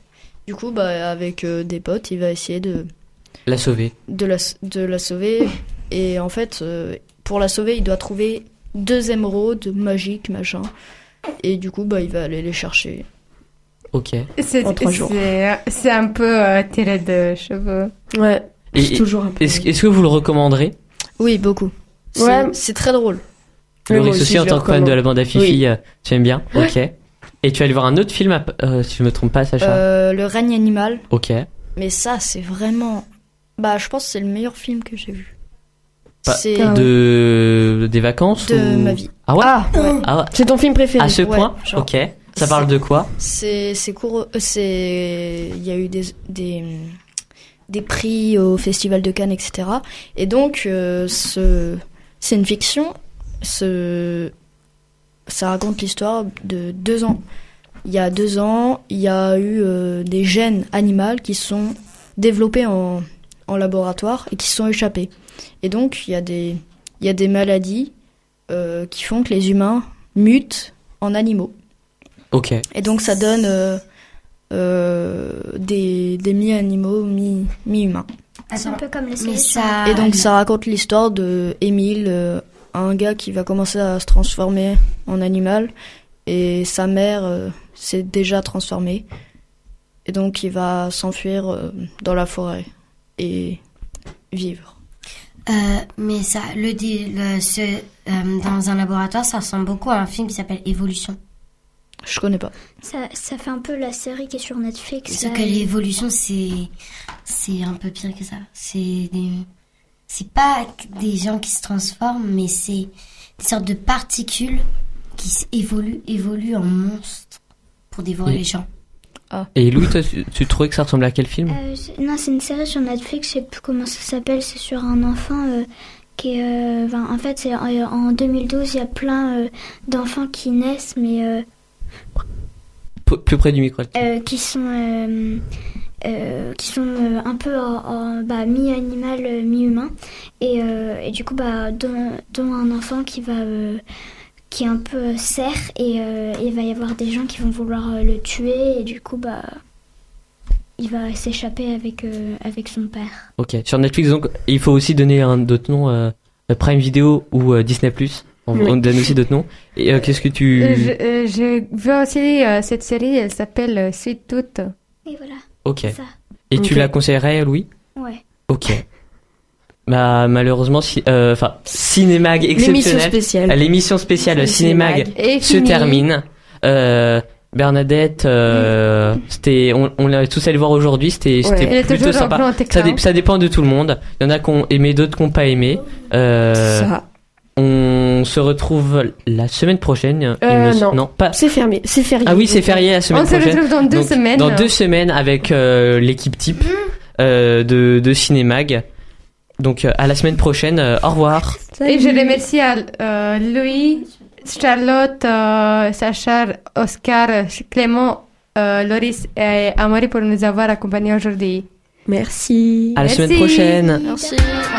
Du coup, bah, avec euh, des potes, il va essayer de La sauver. de la, de la sauver. Et en fait, euh, pour la sauver, il doit trouver deux émeraudes magiques, machin. Et du coup, bah, il va aller les chercher. Ok. C'est, En trois jours. c'est, c'est un peu euh, tiré de cheveux. Ouais, Et- c'est toujours un peu. Est-ce, est-ce que vous le recommanderez? Oui, beaucoup. C'est, Ouais. c'est très drôle. Oui, moi Loris aussi, aussi, en je tant le que fan de la bande à Fifi, Oui. euh, tu aimes bien? Ok. Et tu vas aller voir un autre film, à- euh, si je me trompe pas, Sacha? Euh, le règne animal. Ok. Mais ça, c'est vraiment... Bah, je pense que c'est le meilleur film que j'ai vu. Pas C'est de des vacances de ou... ma vie. Ah ouais? Ah, Ouais. Ah ouais. c'est ton film préféré. À ce Ouais, point? genre. Ok. Ça parle de quoi? C'est c'est court, euh, c'est il y a eu des des des prix au Festival de Cannes, et cetera. Et donc euh, ce c'est une fiction. Ce ça raconte l'histoire de deux ans. Il y a deux ans, il y a eu euh, des gènes animaux qui sont développés en en laboratoire et qui se sont échappés. Et donc il y a des il y a des maladies euh, qui font que les humains mutent en animaux. Ok. Et donc ça donne euh, euh, des, des mi-animaux, mi- mi-humains. C'est un peu comme les Mais séries. ça. Et donc ça raconte l'histoire de Émile, euh, un gars qui va commencer à se transformer en animal. Et sa mère euh, s'est déjà transformée. Et donc il va s'enfuir euh, dans la forêt et vivre. Euh, mais ça, le, dé- le ce, euh, dans un laboratoire, ça ressemble beaucoup à un film qui s'appelle Évolution. Je connais pas. Ça, ça fait un peu la série qui est sur Netflix. Sauf là, que et- l'évolution, c'est c'est un peu pire que ça. C'est des c'est pas des gens qui se transforment, mais c'est des sortes de particules qui s- évoluent évoluent en monstres pour dévorer Et- les gens. Et Louis, toi, tu, tu trouvais que ça ressemblait à quel film? Euh, c'est- non, c'est une série sur Netflix, je sais plus comment ça s'appelle, c'est sur un enfant euh, qui est... euh, enfin, en fait, c'est, euh, en deux mille douze, il y a plein euh, d'enfants qui naissent, mais euh, P- plus près du micro. euh, qui sont... euh, euh, qui sont euh, un peu en, en- bah, mi-animal, euh, mi-humain. Et, euh, et du coup, bah, dont, dont un enfant qui va... euh, qui est un peu serre et euh, il va y avoir des gens qui vont vouloir euh, le tuer et du coup, bah... il va s'échapper avec, euh, avec son père. Ok. Sur Netflix, donc, il faut aussi donner un d'autres noms, euh, Prime Video ou euh, Disney Plus. On, Oui. on donne aussi d'autres noms. Et euh, qu'est-ce que tu... Euh, Je, euh, je veux aussi euh, cette série, elle s'appelle euh, Sweet Tooth. Et voilà. Ok. C'est ça. Et tu Ok. la conseillerais, Louis? Ouais. Ok. Bah, malheureusement, si, euh, enfin, Cinémag exceptionnel. L'émission spéciale. Euh, L'émission spéciale Le Cinémag Cinémag. Et se fini. termine. Euh, Bernadette, euh, c'était, on, on l'a tous allé voir aujourd'hui, c'était, c'était Elle est plutôt toujours en sympa. grand Ça, écran. dé- ça dépend de tout le monde. Il y en a qui ont aimé, d'autres qui n'ont pas aimé. Euh, Ça. on se retrouve la semaine prochaine. il Euh, me- non. pas. C'est fermé. C'est férié. Ah oui, c'est férié la semaine On se prochaine. retrouve dans deux Donc, semaines. Dans deux semaines avec euh, l'équipe type euh, de, de Cinémag. Donc euh, à la semaine prochaine. Euh, au revoir. Et je remercie à euh, Louis, Charlotte, euh, Sacha, Oscar, Clément, euh, Loris et Amaury pour nous avoir accompagnés aujourd'hui. Merci. À la Merci. semaine prochaine. Merci.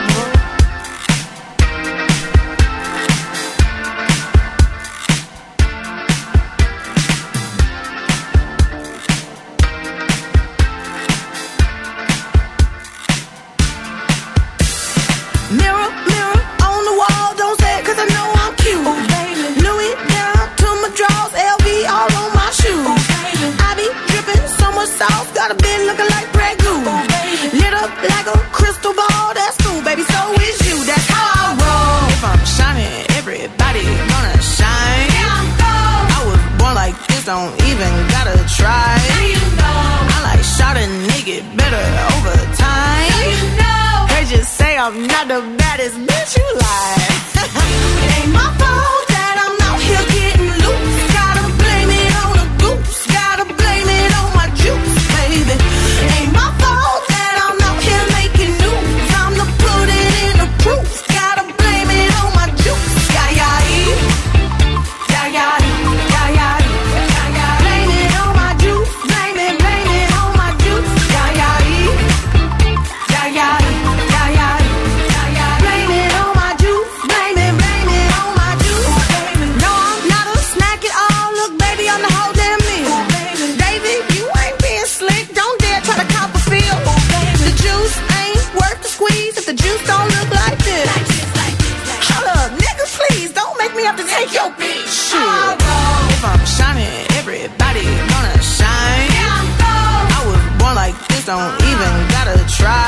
Mirror, mirror on the wall, don't say it 'cause I know I'm cute. Oh, baby. Louis down to my drawers, L V all on my shoes. Oh, baby. I be dripping so much sauce, got a bit looking like Grey Goose. Oh, baby. Lit up like a crystal ball, that's cool, baby, so is you, that's how I roll. If I'm shining, everybody gonna shine. Yeah, I'm gold. I was born like this, don't even gotta try. Now you know. I like shot a nigga better over time. Now you know. They just say I'm not the baddest bitch you like. It ain't my fault that I'm out here getting loose. Gotta blame it on the goose. Gotta blame it on my juice, baby. It ain't my fault that I'm out here making news. I'm the put it in the proof. Gotta blame it on my juice. Yeah, yeah, yeah, yeah, yeah, yeah, yeah. Blame it on my juice. Blame it, blame it on my juice. Yeah, yeah, yeah, yeah, yeah, yeah. Blame it on my juice, blame it, blame it on my juice. take your bitch. Shit, if I'm shining, everybody gonna shine. I was born like this, don't even gotta try.